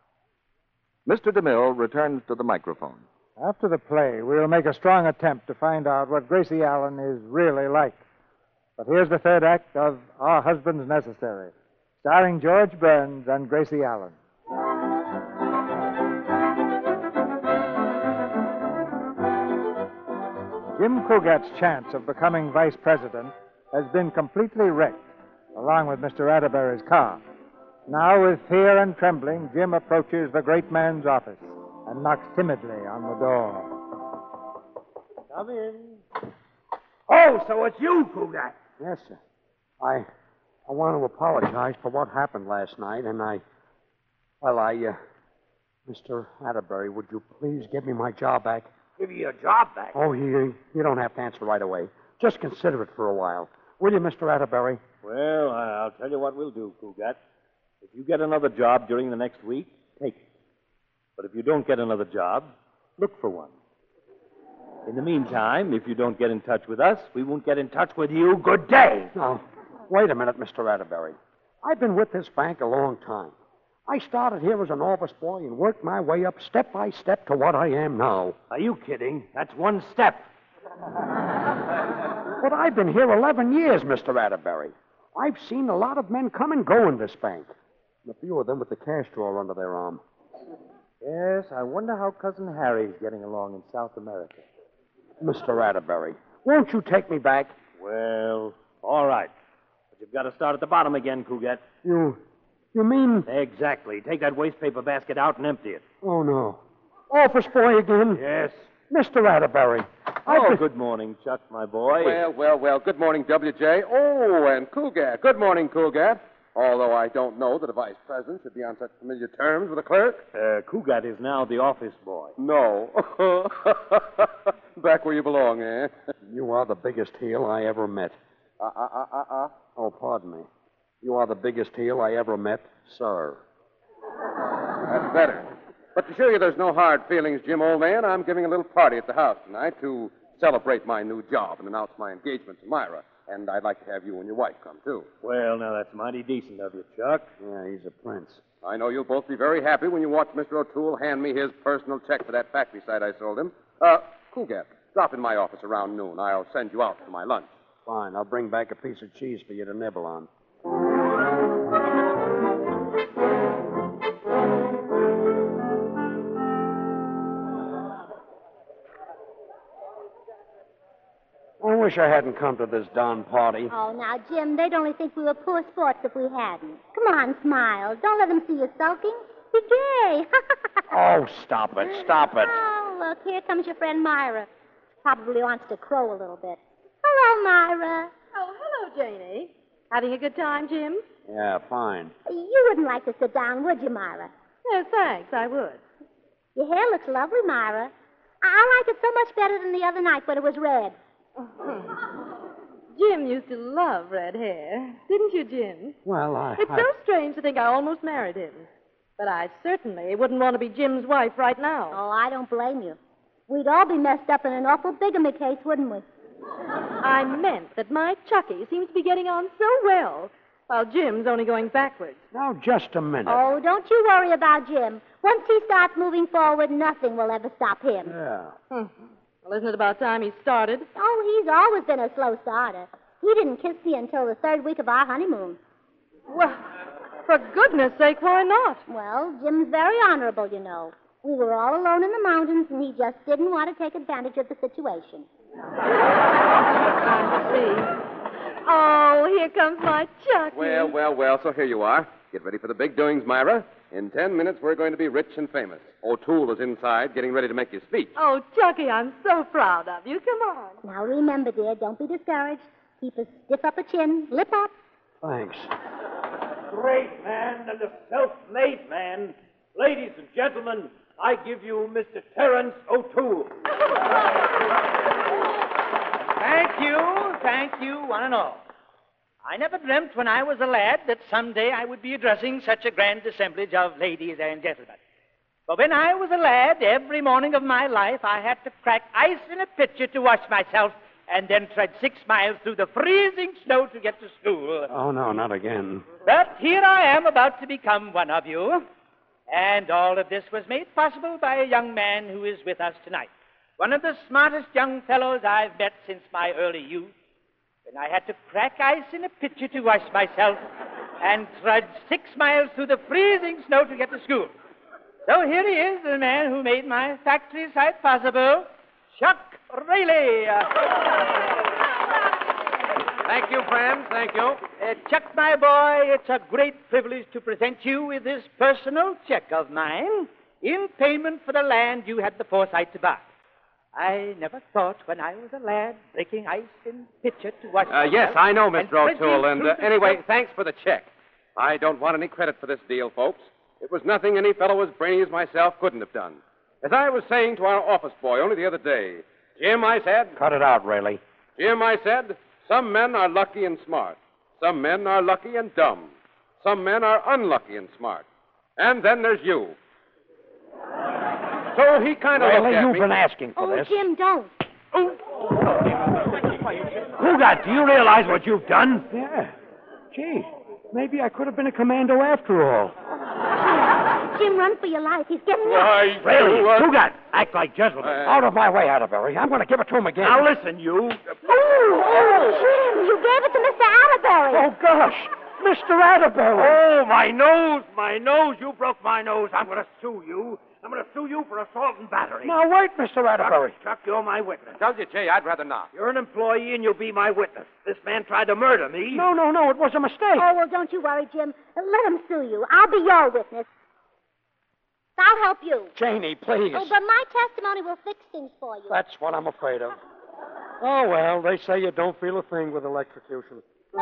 Mister DeMille returns to the microphone. After the play, we'll make a strong attempt to find out what Gracie Allen is really like. But here's the third act of Our Husbands Necessary, starring George Burns and Gracie Allen. Jim Cougat's chance of becoming vice president has been completely wrecked, along with Mister Atterbury's car. Now, with fear and trembling, Jim approaches the great man's office and knocks timidly on the door. Come in. Oh, so it's you, Cougat. Yes, sir. I I want to apologize for what happened last night, and I... Well, I... Uh, Mister Atterbury, would you please give me my job back? Give you your job back? Oh, you, you don't have to answer right away. Just consider it for a while. Will you, Mister Atterbury? Well, I'll tell you what we'll do, Cougat. If you get another job during the next week, take it. But if you don't get another job, look for one. In the meantime, if you don't get in touch with us, we won't get in touch with you. Good day. Now, wait a minute, Mister Atterbury. I've been with this bank a long time. I started here as an office boy and worked my way up step by step to what I am now. Are you kidding? That's one step. But I've been here eleven years, Mister Atterbury. I've seen a lot of men come and go in this bank. And a few of them with the cash drawer under their arm. Yes, I wonder how Cousin Harry's getting along in South America. Mister Atterbury, won't you take me back? Well, all right. But you've got to start at the bottom again, Cougat. You. You mean. Exactly. Take that wastepaper basket out and empty it. Oh, no. Office boy again? Yes. Mister Atterbury. Oh, could... good morning, Chuck, my boy. Well, well, well. Good morning, W J. Oh, and Cougat. Good morning, Cougat. Although I don't know that a vice president should be on such familiar terms with a clerk. Uh, Cougat is now the office boy. No. Back where you belong, eh? You are the biggest heel I ever met. Uh, uh, uh, uh, uh. Oh, pardon me. You are the biggest heel I ever met, sir. That's better. But to show you there's no hard feelings, Jim, old man, I'm giving a little party at the house tonight to celebrate my new job and announce my engagement to Myra. And I'd like to have you and your wife come, too. Well, now, that's mighty decent of you, Chuck. Yeah, he's a prince. I know you'll both be very happy when you watch Mister O'Toole hand me his personal check for that factory site I sold him. Uh, Cougat, drop in my office around noon. I'll send you out for my lunch. Fine. I'll bring back a piece of cheese for you to nibble on. I wish I hadn't come to this darn party. Oh, now, Jim, they'd only think we were poor sports if we hadn't. Come on, smile. Don't let them see you sulking. Be gay. Oh, stop it. Stop it. Oh, look, here comes your friend Myra. Probably wants to crow a little bit. Hello, Myra. Oh, hello, Janie. Having a good time, Jim? Yeah, fine. You wouldn't like to sit down, would you, Myra? Yes, thanks, I would. Your hair looks lovely, Myra. I like it so much better than the other night when it was red. Jim used to love red hair. Didn't you, Jim? Well, I... It's I... so strange to think I almost married him. But I certainly wouldn't want to be Jim's wife right now. Oh, I don't blame you. We'd all be messed up in an awful bigamy case, wouldn't we? I meant that my Chucky seems to be getting on so well, while Jim's only going backwards. Now, just a minute. Oh, don't you worry about Jim. Once he starts moving forward, nothing will ever stop him. Yeah. Hmm. Well, isn't it about time he started? Oh, he's always been a slow starter. He didn't kiss me until the third week of our honeymoon. Well, for goodness sake, why not? Well, Jim's very honorable, you know. We were all alone in the mountains, and he just didn't want to take advantage of the situation. I see. Oh, here comes my Chucky. Well, well, well, so here you are. Get ready for the big doings, Myra. In ten minutes, we're going to be rich and famous. O'Toole is inside, getting ready to make his speech. Oh, Chucky, I'm so proud of you. Come on. Now, remember, dear, don't be discouraged. Keep a stiff upper chin. Lip up. Thanks. Great man and a self-made man. Ladies and gentlemen, I give you Mister Terence O'Toole. Thank you, thank you, one and all. I never dreamt when I was a lad that someday I would be addressing such a grand assemblage of ladies and gentlemen. But when I was a lad, every morning of my life, I had to crack ice in a pitcher to wash myself and then tread six miles through the freezing snow to get to school. Oh, no, not again. But here I am about to become one of you. And all of this was made possible by a young man who is with us tonight. One of the smartest young fellows I've met since my early youth. When I had to crack ice in a pitcher to wash myself and trudge six miles through the freezing snow to get to school. So here he is, the man who made my factory site possible, Chuck Rayleigh. Thank you, friends. Thank you. Uh, Chuck, my boy, it's a great privilege to present you with this personal check of mine in payment for the land you had the foresight to buy. I never thought when I was a lad breaking ice in pitcher to wash Uh, yes, I know, Mister and O'Toole. And uh, through the anyway, snow- thanks for the check. I don't want any credit for this deal, folks. It was nothing any fellow as brainy as myself couldn't have done. As I was saying to our office boy only the other day, Jim, I said... Cut it out, Rayleigh. Jim, I said, some men are lucky and smart. Some men are lucky and dumb. Some men are unlucky and smart. And then there's you. So he kind of looked Rayleigh, at you've me. been asking for Oh, this. Jim, don't. Cougat, do you realize what you've done? Yeah. Gee, maybe I could have been a commando after all. Jim, run for your life. He's getting Why, up. Rayleigh, you, uh, Cougat, act like gentlemen. Uh, Out of my way, Atterbury. I'm going to give it to him again. Now listen, you. Oh, Jim, you gave it to Mister Atterbury. Oh, gosh. Mister Atterbury! Oh, my nose, my nose. You broke my nose. I'm going to sue you. I'm going to sue you for assault and battery. Now, wait, Mister Atterbury. Chuck, Chuck, you're my witness. W J, I'd rather not. You're an employee and you'll be my witness. This man tried to murder me. No, no, no, it was a mistake. Oh, well, don't you worry, Jim. Let him sue you. I'll be your witness. I'll help you. Janie, please. Oh, but my testimony will fix things for you. That's what I'm afraid of. Oh, well, they say you don't feel a thing with electrocution.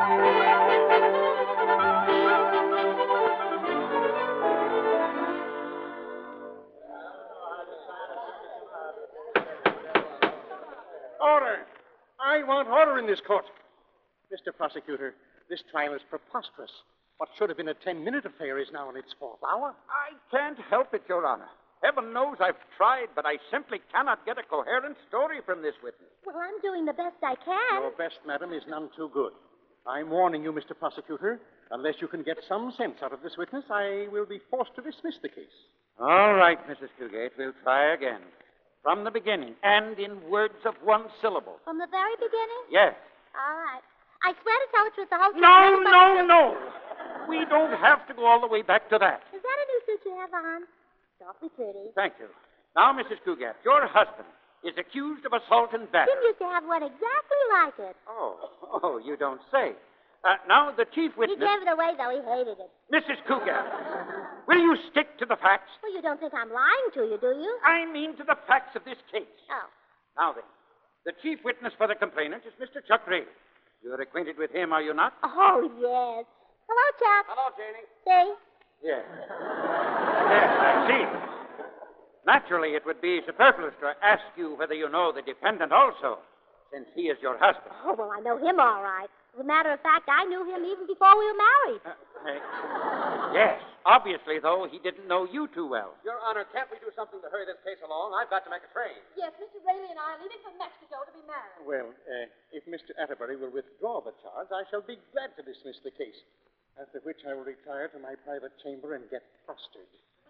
Order! I want order in this court. Mister Prosecutor, this trial is preposterous. What should have been a ten-minute affair is now in its fourth hour. I can't help it, Your Honor. Heaven knows I've tried, but I simply cannot get a coherent story from this witness. Well, I'm doing the best I can. Your best, madam, is none too good. I'm warning you, Mister Prosecutor, unless you can get some sense out of this witness, I will be forced to dismiss the case. All right, Missus Cugate, we'll try again. From the beginning, and in words of one syllable. From the very beginning? Yes. All right. I swear to tell the truth, the whole truth. No, nothing but no, the truth. no. We don't have to go all the way back to that. Is that a new suit you have on? It's awfully pretty. Thank you. Now, Missus Cugat, your husband is accused of assault and battery. Jim used to have one exactly like it. Oh, oh, you don't say. Uh, now, the chief He witness... gave it away, though. He hated it. Missus Cugat, will you stick to the facts? Well, you don't think I'm lying to you, do you? I mean to the facts of this case. Oh. Now then, the chief witness for the complainant is Mister Chuck Rayleigh. You're acquainted with him, are you not? Oh, yes. Hello, Chuck. Hello, Janie. See? Yes. Yes, I see. Naturally, it would be superfluous to ask you whether you know the defendant also, since he is your husband. Oh, well, I know him all right. As a matter of fact, I knew him even before we were married. Uh, uh, yes. Obviously, though, he didn't know you too well. Your Honor, can't we do something to hurry this case along? I've got to make a train. Yes, Mister Rayleigh and I are leaving for Mexico to be married. Well, uh, if Mister Atterbury will withdraw the charge, I shall be glad to dismiss the case. After which I will retire to my private chamber and get flustered.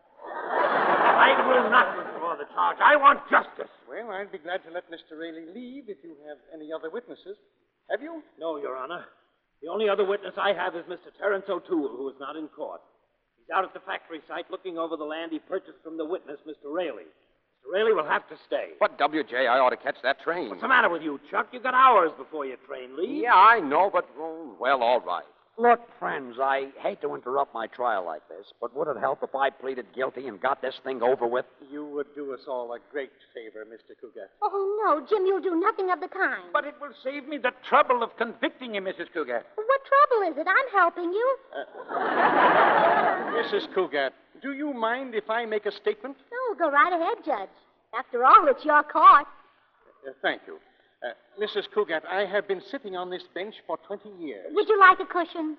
I will not withdraw the charge. I want justice. Well, I'd be glad to let Mister Rayleigh leave if you have any other witnesses. Have you? No, Your Honor. The only other witness I have is Mister Terence O'Toole, who is not in court. He's out at the factory site looking over the land he purchased from the witness, Mister Rayleigh. Mister Rayleigh will have to stay. But, W J, I ought to catch that train. What's the matter with you, Chuck? You've got hours before your train leaves. Yeah, I know, but, oh, well, all right. Look, friends, I hate to interrupt my trial like this, but would it help if I pleaded guilty and got this thing over with? You would do us all a great favor, Mister Cugat. Oh, no, Jim, you'll do nothing of the kind. But it will save me the trouble of convicting you, Missus Cugat. What trouble is it? I'm helping you. Missus Cugat, do you mind if I make a statement? No, go right ahead, Judge. After all, it's your court. Uh, thank you. Uh, Missus Cugat, I have been sitting on this bench for twenty years. Would you like a cushion?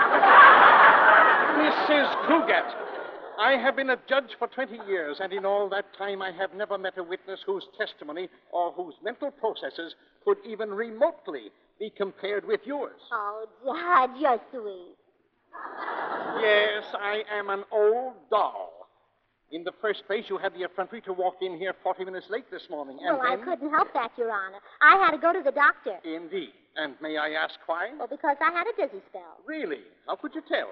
Missus Cugat, I have been a judge for twenty years, and in all that time I have never met a witness whose testimony or whose mental processes could even remotely be compared with yours. Oh, Judge, you're sweet. Yes, I am an old doll. In the first place, you had the effrontery to walk in here forty minutes late this morning. And Well, I then... couldn't help that, Your Honor. I had to go to the doctor. Indeed. And may I ask why? Well, because I had a dizzy spell. Really? How could you tell?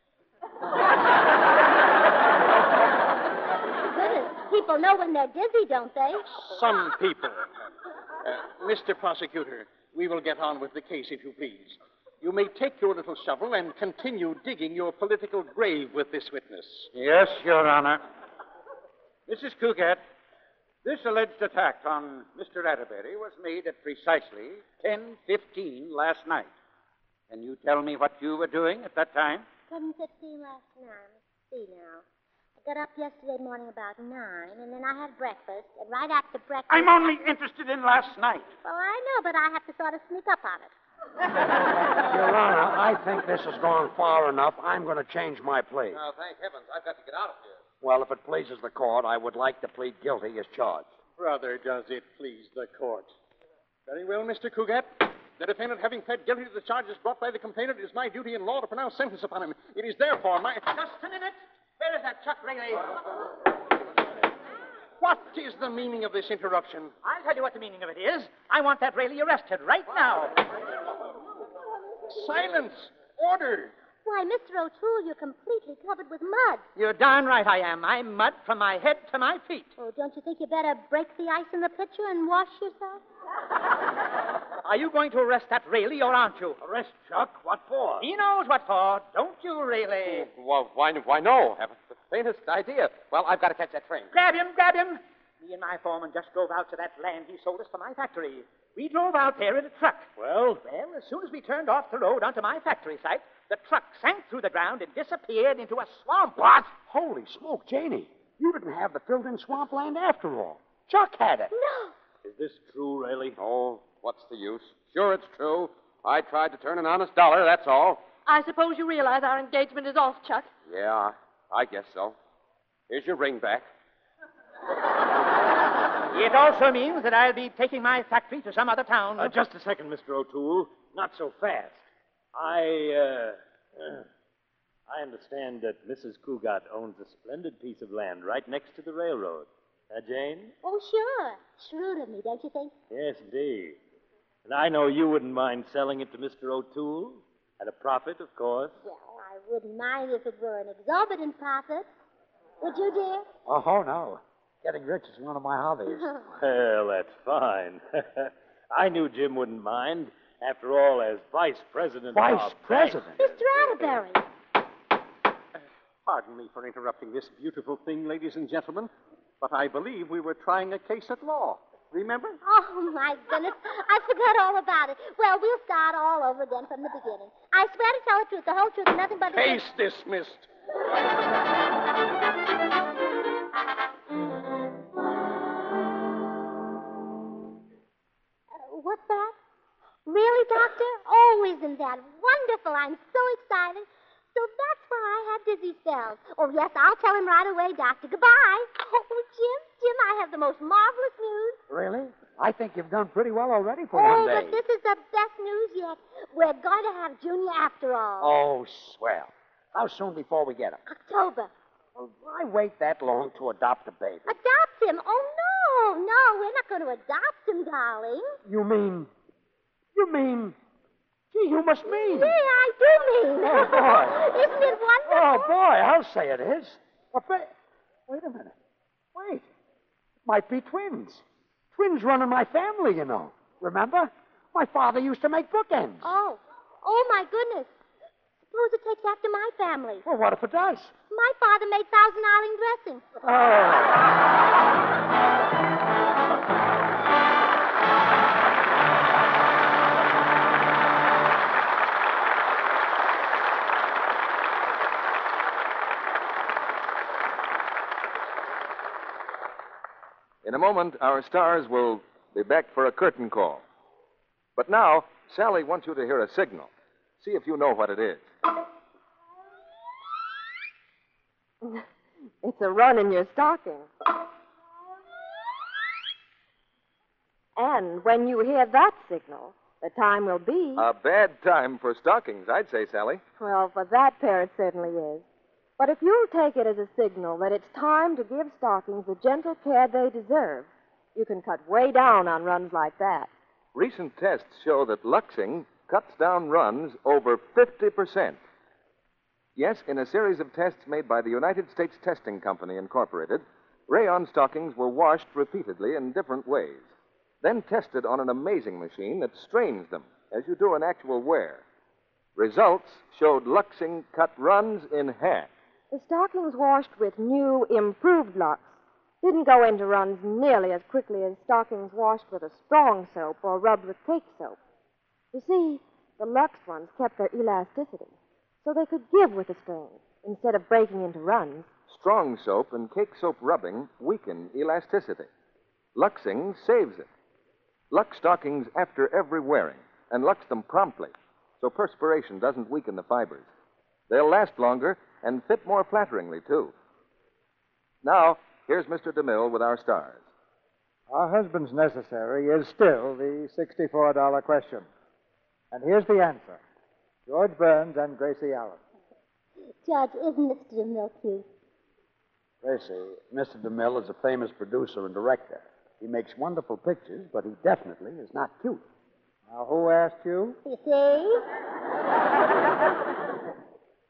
Goodness, people know when they're dizzy, don't they? Some people. Uh, Mister Prosecutor, we will get on with the case, if you please. You may take your little shovel and continue digging your political grave with this witness. Yes, Your Honor. Missus Cugat, this alleged attack on Mister Atterbury was made at precisely ten fifteen last night. Can you tell me what you were doing at that time? ten fifteen last night. Let's see now. I got up yesterday morning about nine, and then I had breakfast, and right after breakfast... I'm only interested in last night. Well, I know, but I have to sort of sneak up on it. Your Honor, I think this has gone far enough. I'm going to change my plea. Now, thank heavens, I've got to get out of here. Well, if it pleases the court, I would like to plead guilty as charged. Brother, does it please the court? Very well, Mister Cugat. The defendant, having pled guilty to the charges brought by the complainant, it is my duty in law to pronounce sentence upon him. It is therefore my... Just a minute. Where is that Chuck Rayleigh? What is the meaning of this interruption? I'll tell you what the meaning of it is. I want that Rayleigh arrested right now. Silence! Order! Why, Mister O'Toole, you're completely covered with mud. You're darn right I am. I'm mud from my head to my feet. Oh, don't you think you better break the ice in the pitcher and wash yourself? Are you going to arrest that Rayleigh, or aren't you? Arrest Chuck? What for? He knows what for. Don't you, Rayleigh? Well, why, why no? Haven't the faintest idea. Well, I've got to catch that train. Grab him, grab him. Me and my foreman just drove out to that land he sold us for my factory. We drove out there in a truck. Well? Well, as soon as we turned off the road onto my factory site, the truck sank through the ground and disappeared into a swamp. What? Holy smoke, Janie. You didn't have the filled-in swampland after all. Chuck had it. No. Is this true, Rayleigh? Oh, what's the use? Sure, it's true. I tried to turn an honest dollar, that's all. I suppose you realize our engagement is off, Chuck. Yeah, I guess so. Here's your ring back. It also means that I'll be taking my factory to some other town. Uh, just a second, Mister O'Toole. Not so fast. I, uh, uh, I understand that Missus Cougat owns a splendid piece of land right next to the railroad. Uh, Jane? Oh, sure. Shrewd of me, don't you think? Yes, indeed. And I know you wouldn't mind selling it to Mister O'Toole. At a profit, of course. Well, I wouldn't mind if it were an exorbitant profit. Would you, dear? Oh, no. Getting rich is one of my hobbies. Well, that's fine. I knew Jim wouldn't mind. After all, as vice president Vice of our president? bank- Mister Atterbury. Pardon me for interrupting this beautiful thing, ladies and gentlemen, but I believe we were trying a case at law. Remember? Oh, my goodness. I forgot all about it. Well, we'll start all over again from the beginning. I swear to tell the truth, the whole truth, and nothing but the Case truth. dismissed. Uh, what's that? Really, Doctor? Oh, isn't that wonderful? I'm so excited. So that's why I had dizzy spells. Oh, yes, I'll tell him right away, Doctor. Goodbye. Oh, Jim, Jim, I have the most marvelous news. Really? I think you've done pretty well already for Oh, one day. but this is the best news yet. We're going to have Junior after all. Oh, swell. How soon before we get him? October. Well, why wait that long to adopt a baby? Adopt him? Oh, no, no, we're not going to adopt him, darling. You mean... You mean... Gee, you must mean... Yeah, I do mean. Oh, boy. Isn't it wonderful? Oh, boy, I'll say it is. A ba- Wait a minute. Wait. It might be twins. Twins run in my family, you know. Remember? My father used to make bookends. Oh, oh, my goodness. Suppose it takes after my family. Well, what if it does? My father made Thousand Island dressing. In a moment, our stars will be back for a curtain call. But now, Sally wants you to hear a signal. See if you know what it is. It's a run in your stocking. And when you hear that signal, the time will be... A bad time for stockings, I'd say, Sally. Well, for that pair it certainly is. But if you'll take it as a signal that it's time to give stockings the gentle care they deserve, you can cut way down on runs like that. Recent tests show that Luxing cuts down runs over fifty percent. Yes, in a series of tests made by the United States Testing Company, Incorporated, rayon stockings were washed repeatedly in different ways, then tested on an amazing machine that strains them as you do an actual wear. Results showed Luxing cut runs in half. The stockings washed with new, improved Lux didn't go into runs nearly as quickly as stockings washed with a strong soap or rubbed with cake soap. You see, the Lux ones kept their elasticity, so they could give with the strain instead of breaking into runs. Strong soap and cake soap rubbing weaken elasticity. Luxing saves it. Lux stockings after every wearing, and Lux them promptly, so perspiration doesn't weaken the fibers. They'll last longer and fit more flatteringly, too. Now, here's Mister DeMille with our stars. Our husband's necessary is still the sixty-four dollar question. And here's the answer. George Burns and Gracie Allen. Judge, isn't Mister DeMille cute? Gracie, Mister DeMille is a famous producer and director. He makes wonderful pictures, but he definitely is not cute. Now, who asked you? You see?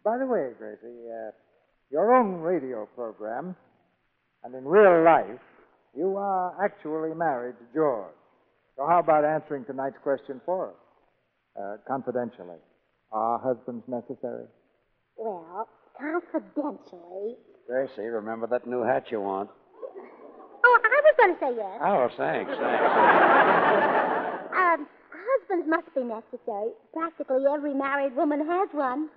by the way, Gracie, uh, your own radio program, and in real life, you are actually married to George. So how about answering tonight's question for us? Uh, confidentially. Are husbands necessary? Well, confidentially. Gracie, remember that new hat you want? Oh, I was going to say yes. Oh, thanks, thanks. Um, husbands must be necessary. Practically every married woman has one.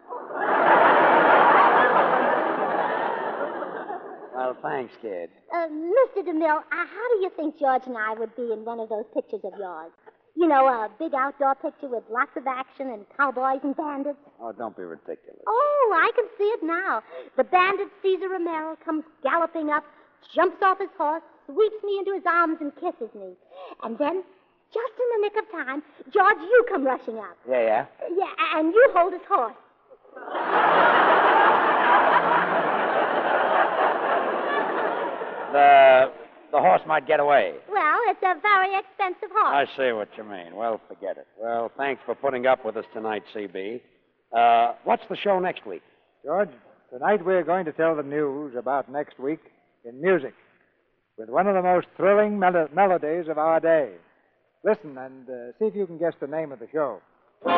Well, thanks, kid. Uh, Mister DeMille, uh, how do you think George and I would be in one of those pictures of yours? You know, a big outdoor picture with lots of action and cowboys and bandits. Oh, don't be ridiculous. Oh, I can see it now. The bandit Caesar Romero comes galloping up, jumps off his horse, sweeps me into his arms and kisses me. And then, just in the nick of time, George, you come rushing up. Yeah, yeah? Yeah, and you hold his horse. The, the horse might get away. Well, it's a very expensive I horse. see what you mean. Well, forget it. Well, thanks for putting up with us tonight, C B. Uh, what's the show next week? George, tonight we're going to tell the news about next week in music with one of the most thrilling mel- melodies of our day. Listen and uh, see if you can guess the name of the show. This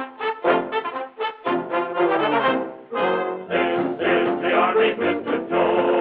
is the Army Mister Joe.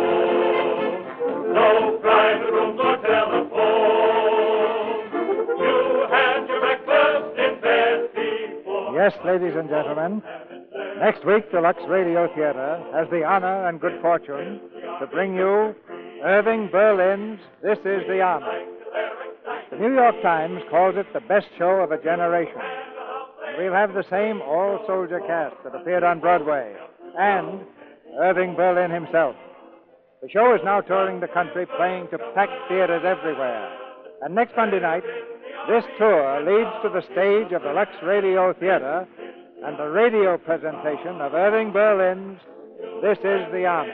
No private rooms or telephone. You had your breakfast in bed before. Yes, ladies and gentlemen, next week the Lux Radio Theater has the honor and good fortune to bring you Irving Berlin's This Is the Army. The New York Times calls it the best show of a generation. And we'll have the same all-soldier cast that appeared on Broadway, and Irving Berlin himself. The show is now touring the country, playing to packed theaters everywhere. And next Monday night, this tour leads to the stage of the Lux Radio Theater and the radio presentation of Irving Berlin's This Is the Army.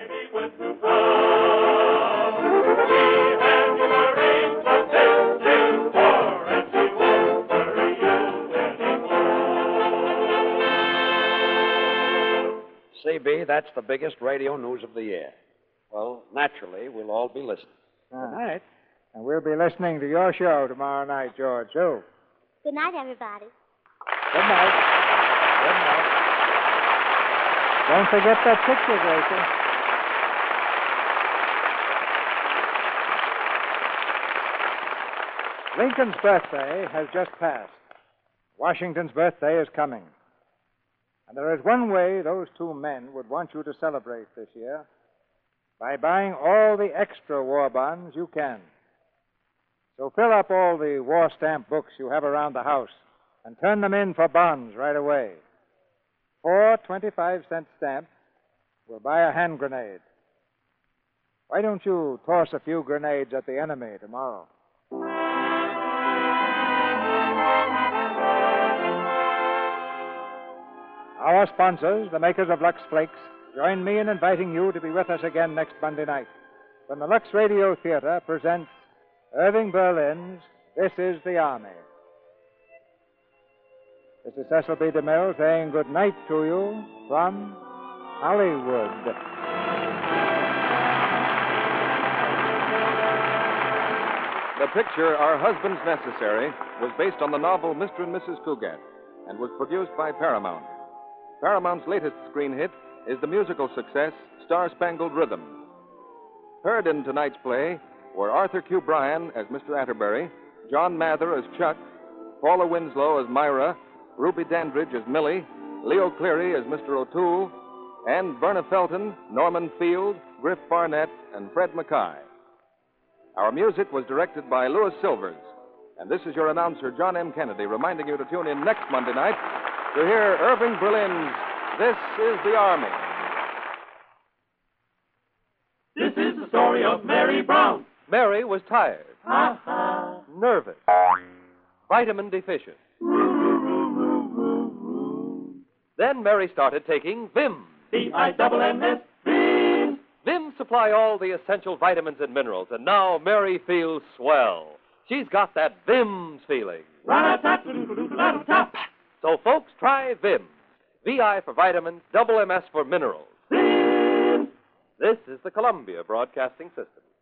C B, that's the biggest radio news of the year. Well, naturally, we'll all be listening. Ah. Good night. And we'll be listening to your show tomorrow night, George, too. Good night, everybody. Good night. Good night. Don't forget that picture, Gracie. Lincoln's birthday has just passed. Washington's birthday is coming. And there is one way those two men would want you to celebrate this year: by buying all the extra war bonds you can. So fill up all the war stamp books you have around the house and turn them in for bonds right away. Four twenty-five cent stamps will buy a hand grenade. Why don't you toss a few grenades at the enemy tomorrow? Our sponsors, the makers of Lux Flakes, join me in inviting you to be with us again next Monday night when the Lux Radio Theater presents Irving Berlin's This Is the Army. This is Cecil B. DeMille saying good night to you from Hollywood. The picture, Are Husbands Necessary, was based on the novel Mister and Missus Cougat and was produced by Paramount. Paramount's latest screen hit is the musical success Star Spangled Rhythm. Heard in tonight's play were Arthur Q. Bryan as Mister Atterbury, John Mather as Chuck, Paula Winslow as Myra, Ruby Dandridge as Millie, Leo Cleary as Mister O'Toole, and Verna Felton, Norman Field, Griff Barnett, and Fred Mackay. Our music was directed by Louis Silvers. And this is your announcer, John M. Kennedy, reminding you to tune in next Monday night to hear Irving Berlin's This Is the Army. This is the story of Mary Brown. Mary was tired, Ha-ha. nervous, vitamin deficient. Then Mary started taking Vim. V I M M S, Vim. Vim supply all the essential vitamins and minerals, and now Mary feels swell. She's got that Vim's feeling. Rat-a-tat-a-doodle-doodle-doodle-tap. So, folks, try Vim. V I for vitamins, double M S for minerals. This is the Columbia Broadcasting System.